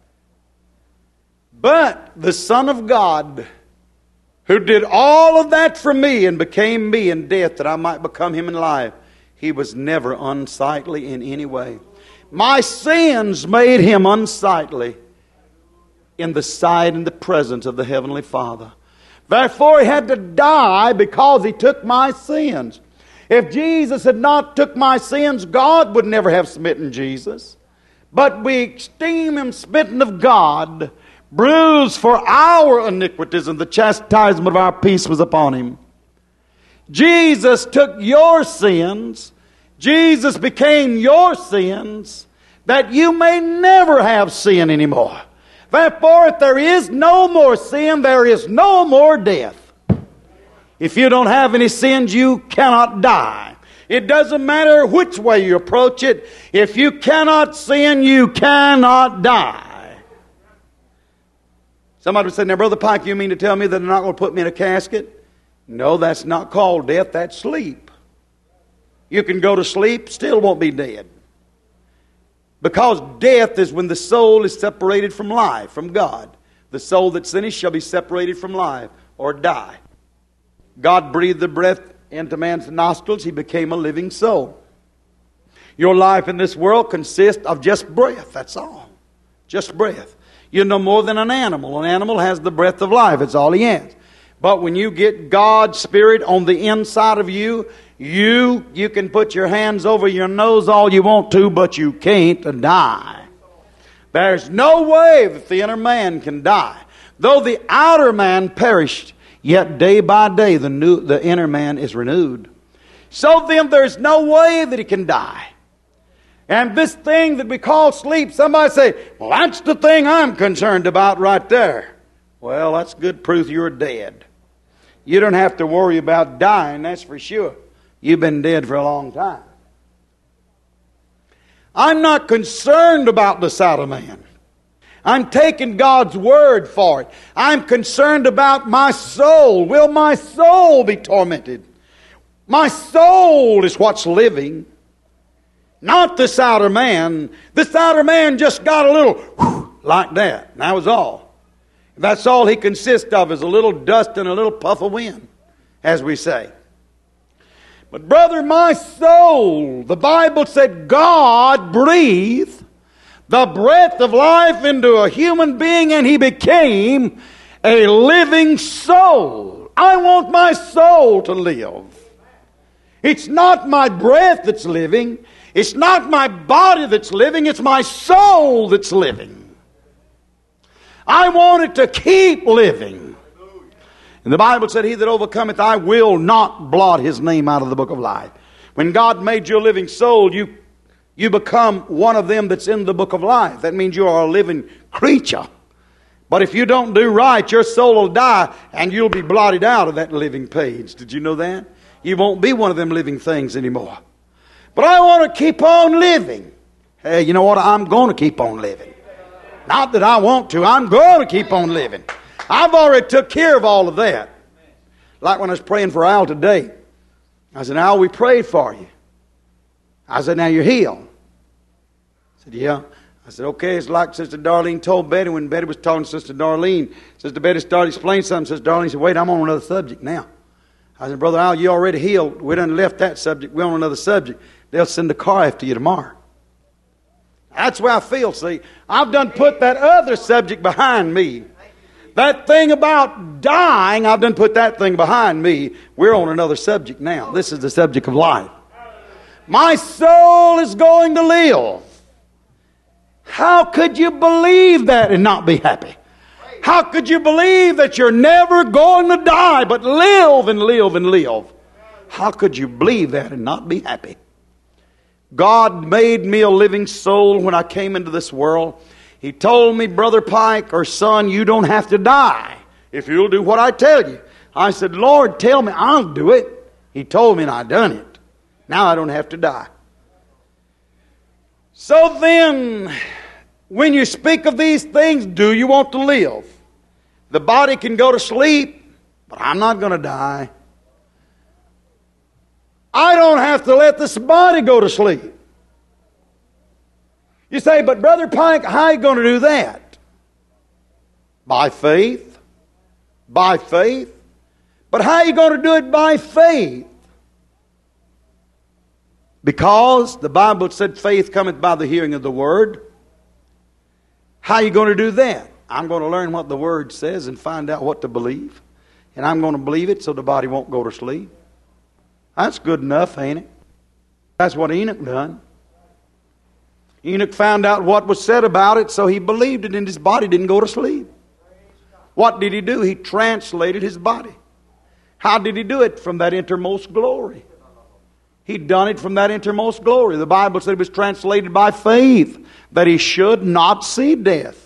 But the Son of God, who did all of that for me and became me in death that I might become Him in life, He was never unsightly in any way. My sins made Him unsightly in the sight and the presence of the Heavenly Father. Therefore He had to die because He took my sins. If Jesus had not took my sins, God would never have smitten Jesus. But we esteem Him smitten of God, bruised for our iniquities, and the chastisement of our peace was upon Him. Jesus took your sins. Jesus became your sins, that you may never have sin anymore. Therefore, if there is no more sin, there is no more death. If you don't have any sins, you cannot die. It doesn't matter which way you approach it. If you cannot sin, you cannot die. Somebody would say, now, Brother Pike, you mean to tell me that they're not going to put me in a casket? No, that's not called death, that's sleep. You can go to sleep, still won't be dead. Because death is when the soul is separated from life, from God. The soul that sinneth shall be separated from life, or die. God breathed the breath into man's nostrils. He became a living soul. Your life in this world consists of just breath, that's all. Just breath. You're no more than an animal. An animal has the breath of life. It's all he has. But when you get God's Spirit on the inside of you, you you can put your hands over your nose all you want to, but you can't die. There's no way that the inner man can die. Though the outer man perished, yet day by day the new the inner man is renewed. So then there's no way that he can die. And this thing that we call sleep, somebody say, well, that's the thing I'm concerned about right there. Well, that's good proof you're dead. You don't have to worry about dying, that's for sure. You've been dead for a long time. I'm not concerned about the sight of man. I'm taking God's word for it. I'm concerned about my soul. Will my soul be tormented? My soul is what's living. Not this outer man. This outer man just got a little whew, like that. And that was all. That's all he consists of, is a little dust and a little puff of wind, as we say. But brother, my soul, the Bible said God breathed the breath of life into a human being and he became a living soul. I want my soul to live. It's not my breath that's living. It's not my body that's living. It's my soul that's living. I want it to keep living. And the Bible said, he that overcometh, I will not blot his name out of the book of life. When God made you a living soul, you, you become one of them that's in the book of life. That means you are a living creature. But if you don't do right, your soul will die and you'll be blotted out of that living page. Did you know that? You won't be one of them living things anymore. But I want to keep on living. Hey, you know what? I'm going to keep on living. Not that I want to. I'm going to keep on living. I've already took care of all of that. Like when I was praying for Al today. I said, Al, we prayed for you. I said, now you're healed. I said, yeah. I said, okay, it's like Sister Darlene told Betty when Betty was talking to Sister Darlene. Sister Betty started explaining something. Sister Darlene said, wait, I'm on another subject now. I said, Brother Al, you already healed. We done left that subject. We're on another subject. They'll send a car after you tomorrow. That's where I feel, see. I've done put that other subject behind me. That thing about dying, I've done put that thing behind me. We're on another subject now. This is the subject of life. My soul is going to live. How could you believe that and not be happy? How could you believe that you're never going to die but live and live and live? How could you believe that and not be happy? God made me a living soul when I came into this world. He told me, Brother Pike or son, you don't have to die if you'll do what I tell you. I said, Lord, tell me, I'll do it. He told me and I done it. Now I don't have to die. So then, when you speak of these things, do you want to live? The body can go to sleep, but I'm not going to die. I don't have to let this body go to sleep. You say, but Brother Pike, how are you going to do that? By faith. By faith. But how are you going to do it by faith? Because the Bible said faith cometh by the hearing of the word. How are you going to do that? I'm going to learn what the word says and find out what to believe. And I'm going to believe it so the body won't go to sleep. That's good enough, ain't it? That's what Enoch done. Enoch found out what was said about it, so he believed it and his body didn't go to sleep. What did he do? He translated his body. How did he do it? From that innermost glory. He'd done it from that innermost glory. The Bible said it was translated by faith, that he should not see death.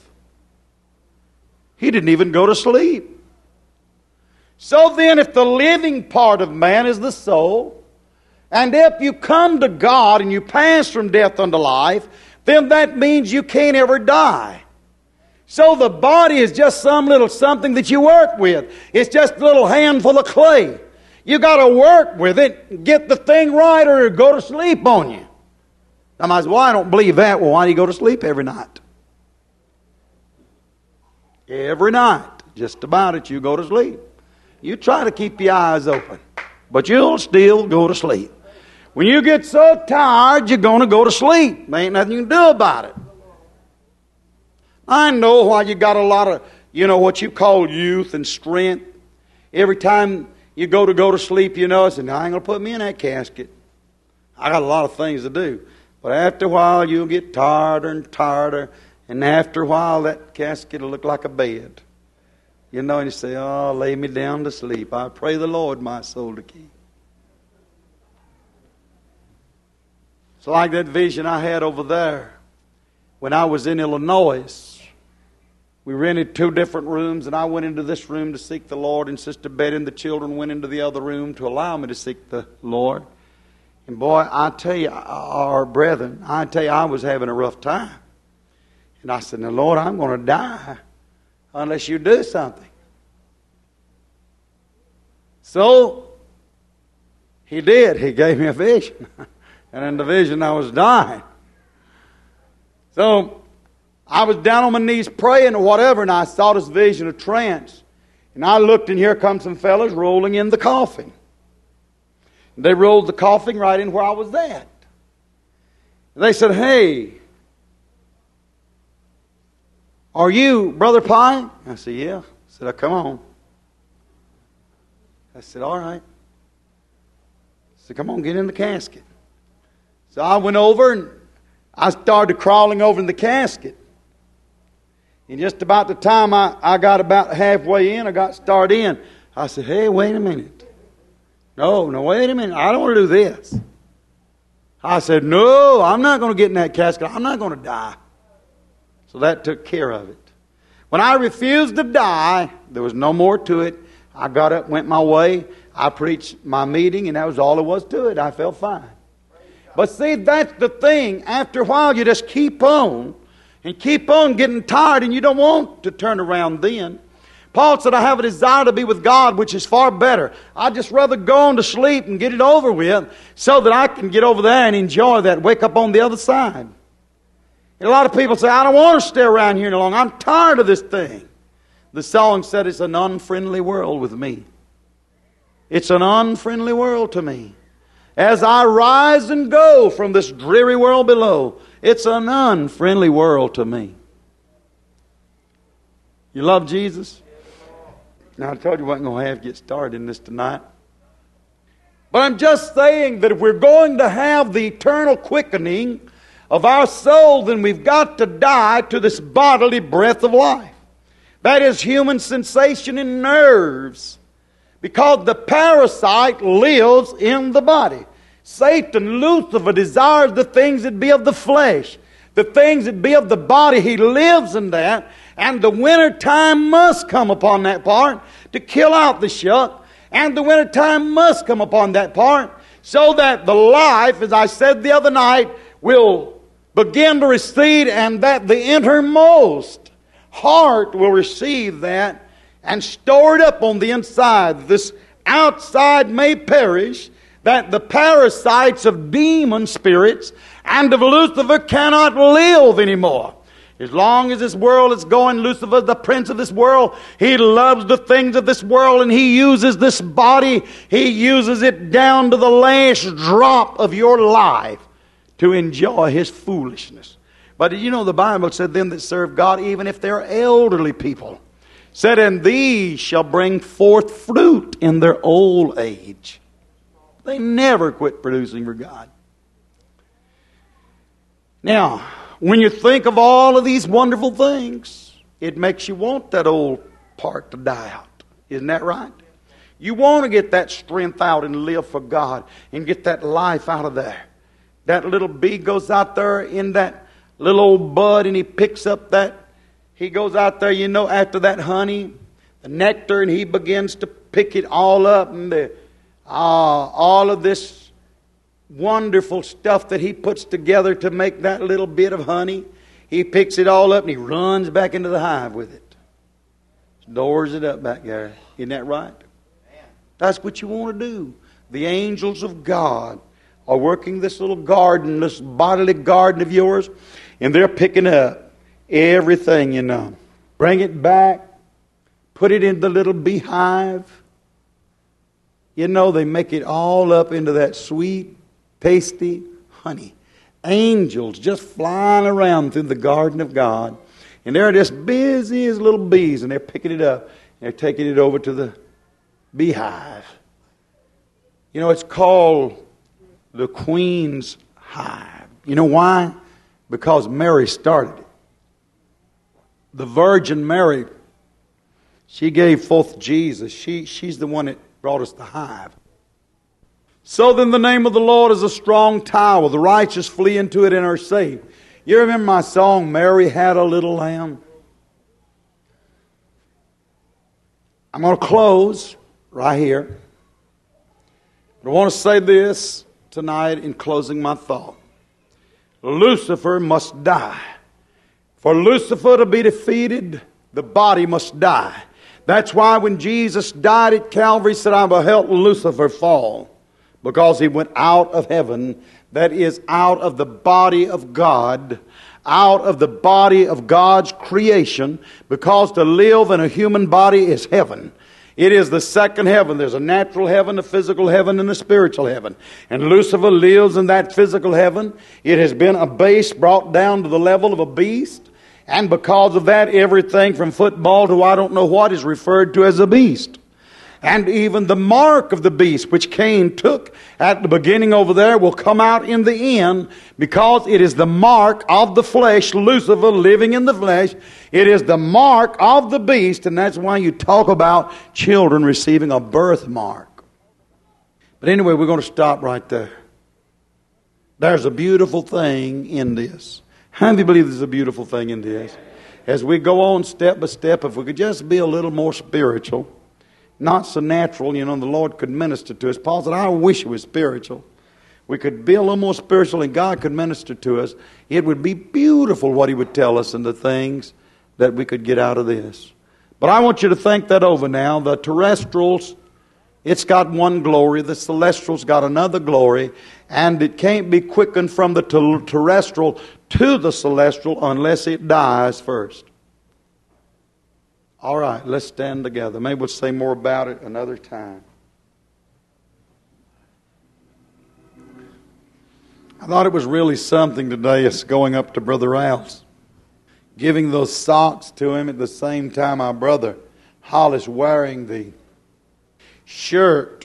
He didn't even go to sleep. So then, if the living part of man is the soul, and if you come to God and you pass from death unto life, then that means you can't ever die. So the body is just some little something that you work with. It's just a little handful of clay. You got to work with it, get the thing right, or it'll go to sleep on you. Somebody says, well, I don't believe that. Well, why do you go to sleep every night? Every night, just about it, you go to sleep. You try to keep your eyes open, but you'll still go to sleep. When you get so tired, you're going to go to sleep. There ain't nothing you can do about it. I know why you got a lot of, you know, what you call youth and strength. Every time you go to go to sleep, you know, I said, I ain't going to put me in that casket. I got a lot of things to do. But after a while, you'll get tireder and tireder. And after a while, that casket will look like a bed. You know, and you say, oh, lay me down to sleep. I pray the Lord my soul to keep. like that vision I had over there when I was in Illinois. We rented two different rooms, and I went into this room to seek the Lord, and Sister Betty and the children went into the other room to allow me to seek the Lord. And boy, I tell you, our brethren, I tell you, I was having a rough time. And I said, now Lord, I'm going to die unless you do something. So, He did. He gave me a vision. And in the vision, I was dying. So, I was down on my knees praying or whatever, and I saw this vision of trance. And I looked, and here come some fellas rolling in the coffin. And they rolled the coffin right in where I was at. And they said, hey, are you Brother Pye? I said, yeah. I said, oh, come on. I said, all right. I said, come on, get in the casket. So I went over, and I started crawling over in the casket. And just about the time I, I got about halfway in, I got started in, I said, hey, wait a minute. No, no, wait a minute. I don't want to do this. I said, no, I'm not going to get in that casket. I'm not going to die. So that took care of it. When I refused to die, there was no more to it. I got up, went my way. I preached my meeting, and that was all there was to it. I felt fine. But see, that's the thing. After a while, you just keep on. And keep on getting tired, and you don't want to turn around then. Paul said, I have a desire to be with God, which is far better. I'd just rather go on to sleep and get it over with so that I can get over there and enjoy that, wake up on the other side. And a lot of people say, I don't want to stay around here any longer. I'm tired of this thing. The song said, it's an unfriendly world with me. It's an unfriendly world to me. As I rise and go from this dreary world below, it's an unfriendly world to me. You love Jesus? Now, I told you I wasn't going to have to get started in this tonight. But I'm just saying that if we're going to have the eternal quickening of our soul, then we've got to die to this bodily breath of life. That is human sensation and nerves. Because the parasite lives in the body. Satan, Lucifer, desires the things that be of the flesh, the things that be of the body. He lives in that, and the winter time must come upon that part to kill out the shuck, and the winter time must come upon that part so that the life, as I said the other night, will begin to recede, and that the innermost heart will receive that and store it up on the inside. This outside may perish, that the parasites of demon spirits and of Lucifer cannot live anymore. As long as this world is going, Lucifer, the prince of this world, he loves the things of this world, and he uses this body, he uses it down to the last drop of your life to enjoy his foolishness. But you know, the Bible said, them that serve God, even if they're elderly people, said, and these shall bring forth fruit in their old age. They never quit producing for God. Now, when you think of all of these wonderful things, it makes you want that old part to die out. Isn't that right? You want to get that strength out and live for God and get that life out of there. That little bee goes out there in that little old bud, and he picks up that, he goes out there, you know, after that honey, the nectar, and he begins to pick it all up, and the Ah, all of this wonderful stuff that he puts together to make that little bit of honey, he picks it all up and he runs back into the hive with it. Doors it up back there. Isn't that right? That's what you want to do. The angels of God are working this little garden, this bodily garden of yours, and they're picking up everything, you know. Bring it back, put it in the little beehive. You know, they make it all up into that sweet, tasty honey. Angels just flying around through the garden of God. And they're just busy as little bees, and they're picking it up. And they're taking it over to the beehive. You know, it's called the Queen's Hive. You know why? Because Mary started it. The Virgin Mary, she gave forth Jesus. She, she's the one that brought us the hive. So then the name of the Lord is a strong tower. The righteous flee into it and are saved. You remember my song, Mary Had a Little Lamb? I'm going to close right here. But I want to say this tonight in closing my thought. Lucifer must die. For Lucifer to be defeated, the body must die. That's why when Jesus died at Calvary, he said, I beheld Lucifer fall. Because he went out of heaven, that is, out of the body of God, out of the body of God's creation, because to live in a human body is heaven. It is the second heaven. There's a natural heaven, a physical heaven, and a spiritual heaven. And Lucifer lives in that physical heaven. It has been abased, brought down to the level of a beast. And because of that, everything from football to I don't know what is referred to as a beast. And even the mark of the beast, which Cain took at the beginning over there, will come out in the end, because it is the mark of the flesh, Lucifer living in the flesh. It is the mark of the beast, and that's why you talk about children receiving a birthmark. But anyway, we're going to stop right there. There's a beautiful thing in this. How do you believe there's a beautiful thing in this? As we go on step by step, if we could just be a little more spiritual, not so natural, you know, the Lord could minister to us. Paul said, I wish it was spiritual. We could be a little more spiritual and God could minister to us. It would be beautiful what He would tell us and the things that we could get out of this. But I want you to think that over now. The terrestrials, it's got one glory. The celestials got another glory. And it can't be quickened from the terrestrial to the celestial unless it dies first. All right, let's stand together. Maybe we'll say more about it another time. I thought it was really something today, is going up to Brother Al's, giving those socks to him at the same time our brother Hollis wearing the shirt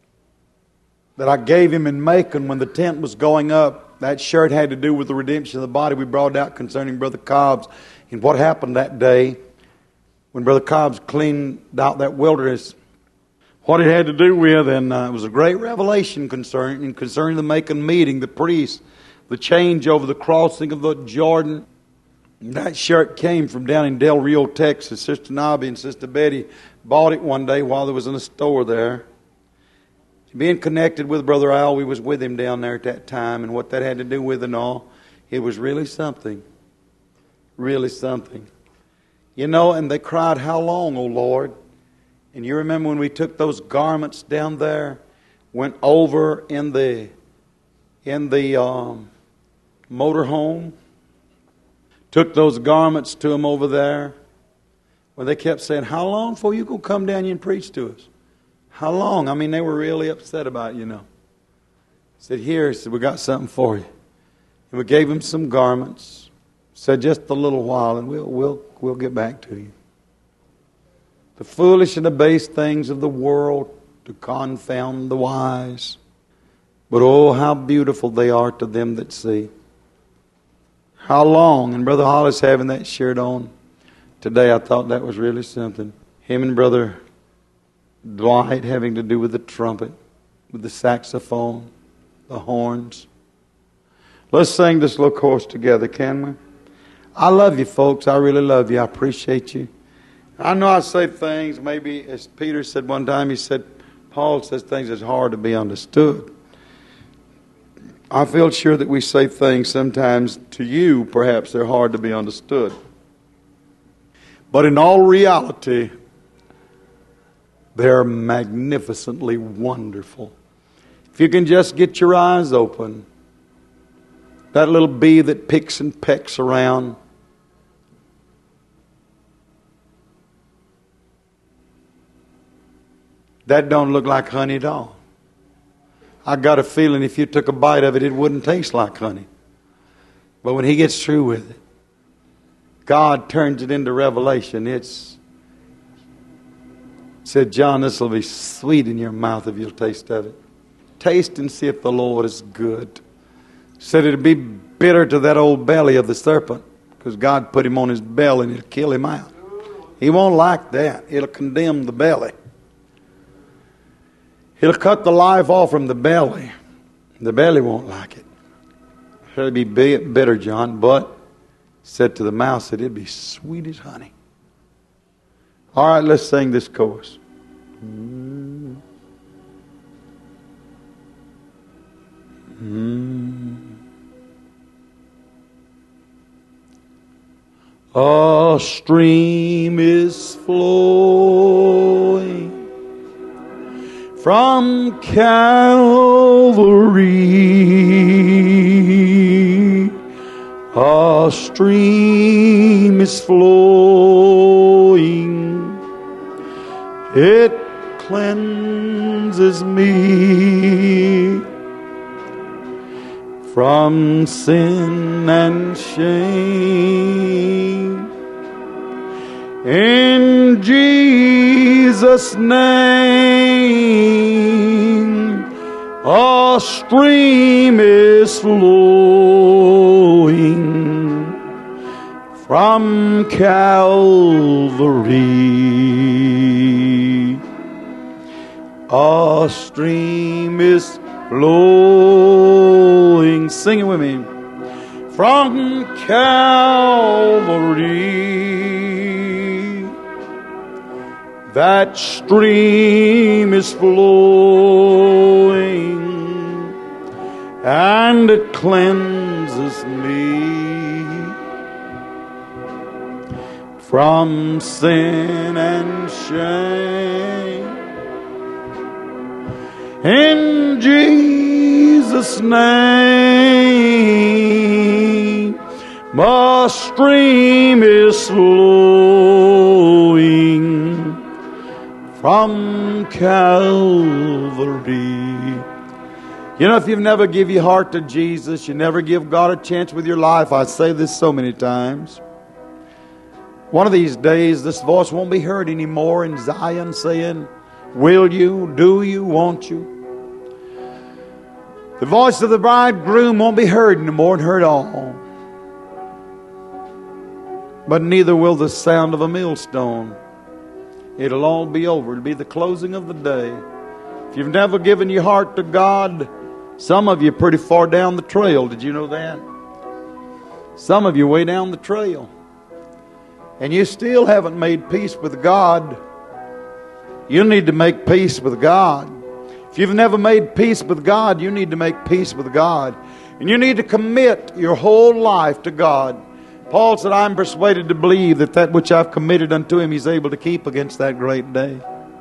that I gave him in Macon when the tent was going up. That shirt had to do with the redemption of the body we brought out concerning Brother Cobbs and what happened that day when Brother Cobbs cleaned out that wilderness, what it had to do with, and uh, it was a great revelation concerning, concerning the Macon meeting, the priests, the change over the crossing of the Jordan. And that shirt came from down in Del Rio, Texas. Sister Nobby and Sister Betty bought it one day while they was in a store there. Being connected with Brother Al, we was with him down there at that time, and what that had to do with and all, it was really something. Really something. You know, and they cried, how long, O Lord? And you remember when we took those garments down there, went over in the in the um, motorhome, took those garments to them over there, where they kept saying, how long before you going to come down here and preach to us? How long? I mean, they were really upset about it, you know. I said, here, he said, we got something for you. And we gave him some garments. Said, just a little while, and we'll we'll we'll get back to you. The foolish and the base things of the world to confound the wise. But oh, how beautiful they are to them that see. How long? And Brother Hollis having that shirt on today, I thought that was really something. Him and Brother Dwight having to do with the trumpet, with the saxophone, the horns. Let's sing this little chorus together, can we? I love you, folks. I really love you. I appreciate you. I know I say things, maybe as Peter said one time, he said, Paul says things that's hard to be understood. I feel sure that we say things sometimes to you, perhaps they're hard to be understood. But in all reality, they're magnificently wonderful. If you can just get your eyes open, that little bee that picks and pecks around, that don't look like honey at all. I got a feeling if you took a bite of it, it wouldn't taste like honey. But when he gets through with it, God turns it into revelation. It's said, John, this will be sweet in your mouth if you'll taste of it. Taste and see if the Lord is good. Said it'd be bitter to that old belly of the serpent, because God put him on his belly and it'll kill him out. He won't like that. It'll condemn the belly. He'll cut the life off from the belly. The belly won't like it. It'll be bitter, John, but said to the mouth that it'd be sweet as honey. All right, let's sing this chorus. Mm. Mm. A stream is flowing from Calvary. A stream is flowing. It cleanses me from sin and shame. In Jesus' name, a stream is flowing from Calvary. A stream is flowing, sing it with me, from Calvary. That stream is flowing, and it cleanses me from sin and shame. In Jesus' name, my stream is flowing from Calvary. You know, if you've never give your heart to Jesus, you never give God a chance with your life. I say this so many times. One of these days, this voice won't be heard anymore in Zion saying, will you, do you, won't you? The voice of the bridegroom won't be heard anymore and heard all. But neither will the sound of a millstone. It'll all be over. It'll be the closing of the day. If you've never given your heart to God, some of you are pretty far down the trail. Did you know that? Some of you way down the trail. And you still haven't made peace with God. You need to make peace with God. If you've never made peace with God, you need to make peace with God. And you need to commit your whole life to God. Paul said, I'm persuaded to believe that that which I've committed unto Him, He's able to keep against that great day.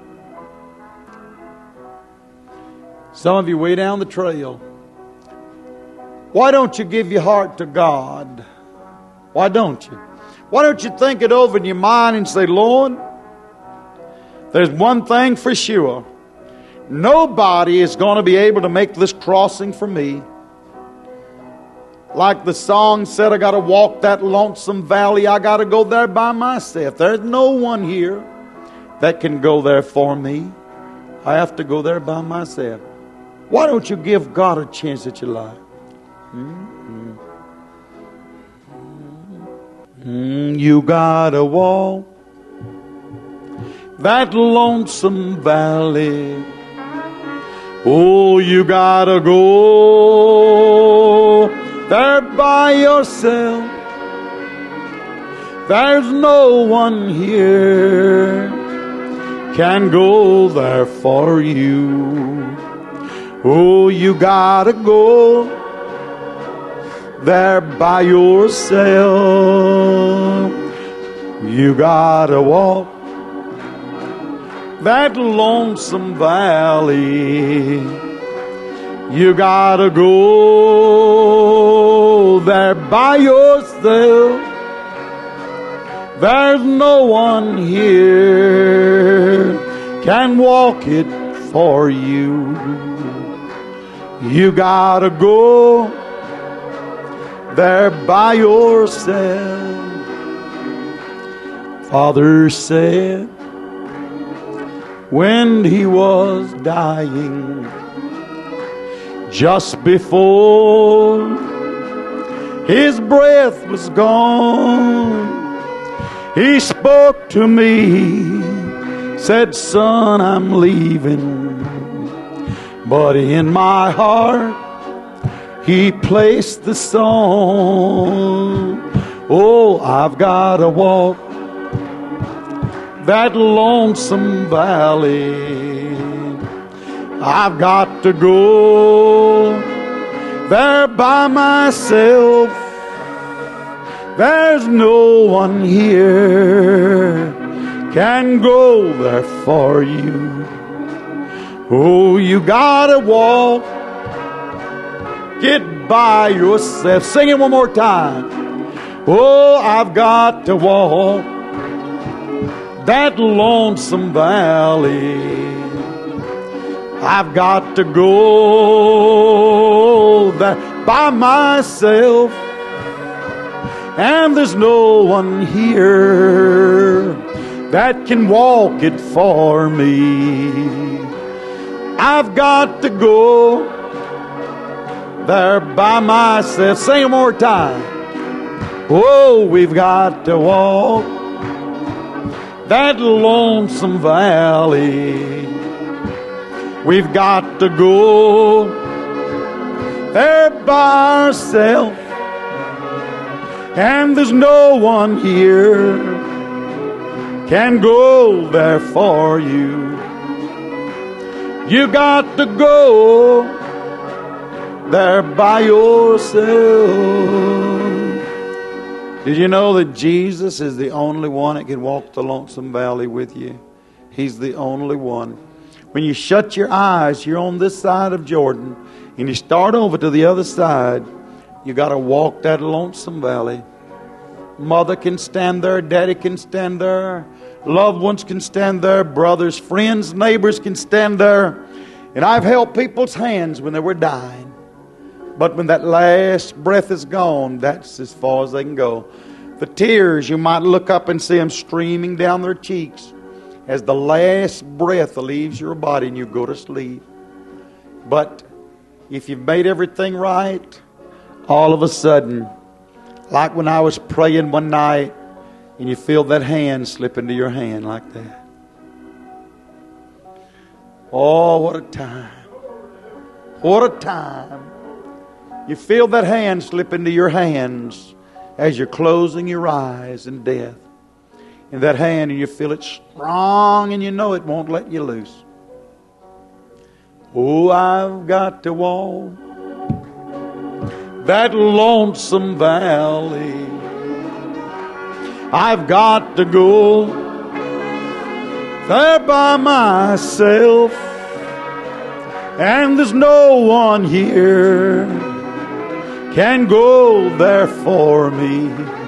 Some of you way down the trail. Why don't you give your heart to God? Why don't you? Why don't you think it over in your mind and say, Lord, there's one thing for sure. Nobody is going to be able to make this crossing for me. Like the song said, I got to walk that lonesome valley. I got to go there by myself. There's no one here that can go there for me. I have to go there by myself. Why don't you give God a chance at your life? Mm-hmm. Mm, you got to walk that lonesome valley. Oh, you gotta go there by yourself. There's no one here can go there for you. Oh, you gotta go there by yourself. You gotta walk that lonesome valley. You gotta go there by yourself. There's no one here can walk it for you. You gotta go there by yourself. Father said, when He was dying, just before His breath was gone, He spoke to me, said, son, I'm leaving. but in my heart He placed the song. Oh, I've got to walk that lonesome valley. I've got to go there by myself. There's no one here can go there for you. Oh, you gotta walk it by yourself. Sing it one more time. Oh, I've got to walk that lonesome valley. I've got to go there by myself. And there's no one here that can walk it for me. I've got to go there by myself. Sing it one more time. Oh, we've got to walk that lonesome valley. We've got to go there by ourselves. And there's no one here can go there for you. You got to go there by yourself. Did you know that Jesus is the only one that can walk the lonesome valley with you? He's the only one. When you shut your eyes, you're on this side of Jordan, and you start over to the other side, you got to walk that lonesome valley. Mother can stand there, daddy can stand there, loved ones can stand there, brothers, friends, neighbors can stand there. And I've held people's hands when they were dying. But when that last breath is gone, that's as far as they can go. The tears, you might look up and see them streaming down their cheeks as the last breath leaves your body and you go to sleep. But if you've made everything right, all of a sudden, like when I was praying one night and you feel that hand slip into your hand like that. Oh, what a time. What a time. You feel that hand slip into your hands as you're closing your eyes in death. In that hand, and you feel it strong and you know it won't let you loose. Oh, I've got to walk that lonesome valley. I've got to go there by myself. And there's no one here can go there for me.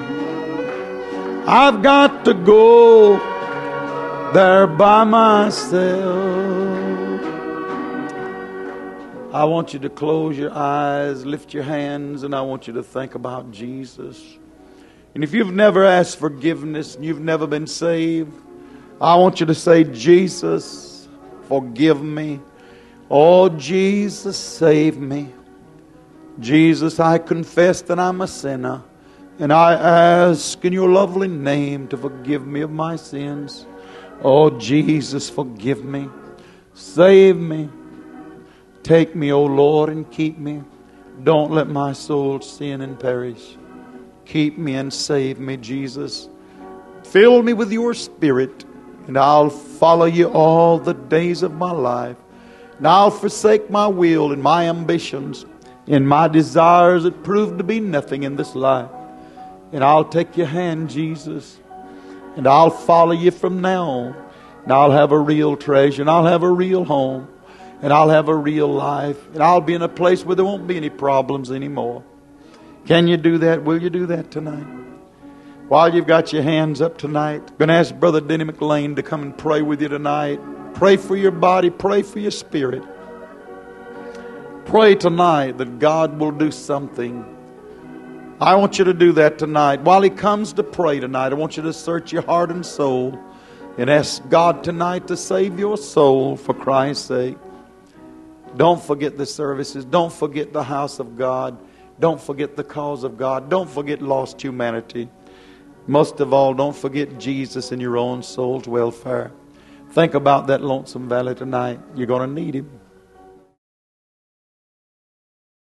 I've got to go there by myself. I want you to close your eyes, lift your hands, and I want you to think about Jesus. And if you've never asked forgiveness and you've never been saved, I want you to say, Jesus, forgive me. Oh, Jesus, save me. Jesus, I confess that I'm a sinner, and I ask in your lovely name to forgive me of my sins. Oh, Jesus, forgive me. Save me. Take me, O Lord, and keep me. Don't let my soul sin and perish. Keep me and save me, Jesus. Fill me with your Spirit, and I'll follow you all the days of my life. And I'll forsake my will and my ambitions and my desires that prove to be nothing in this life. And I'll take your hand, Jesus, and I'll follow you from now on. And I'll have a real treasure, and I'll have a real home, and I'll have a real life, and I'll be in a place where there won't be any problems anymore. Can you do that? Will you do that tonight? While you've got your hands up tonight, I'm going to ask Brother Denny McLean to come and pray with you tonight. Pray for your body. Pray for your spirit. Pray tonight that God will do something. I want you to do that tonight. While He comes to pray tonight, I want you to search your heart and soul and ask God tonight to save your soul for Christ's sake. Don't forget the services. Don't forget the house of God. Don't forget the cause of God. Don't forget lost humanity. Most of all, don't forget Jesus and your own soul's welfare. Think about that lonesome valley tonight. You're going to need Him.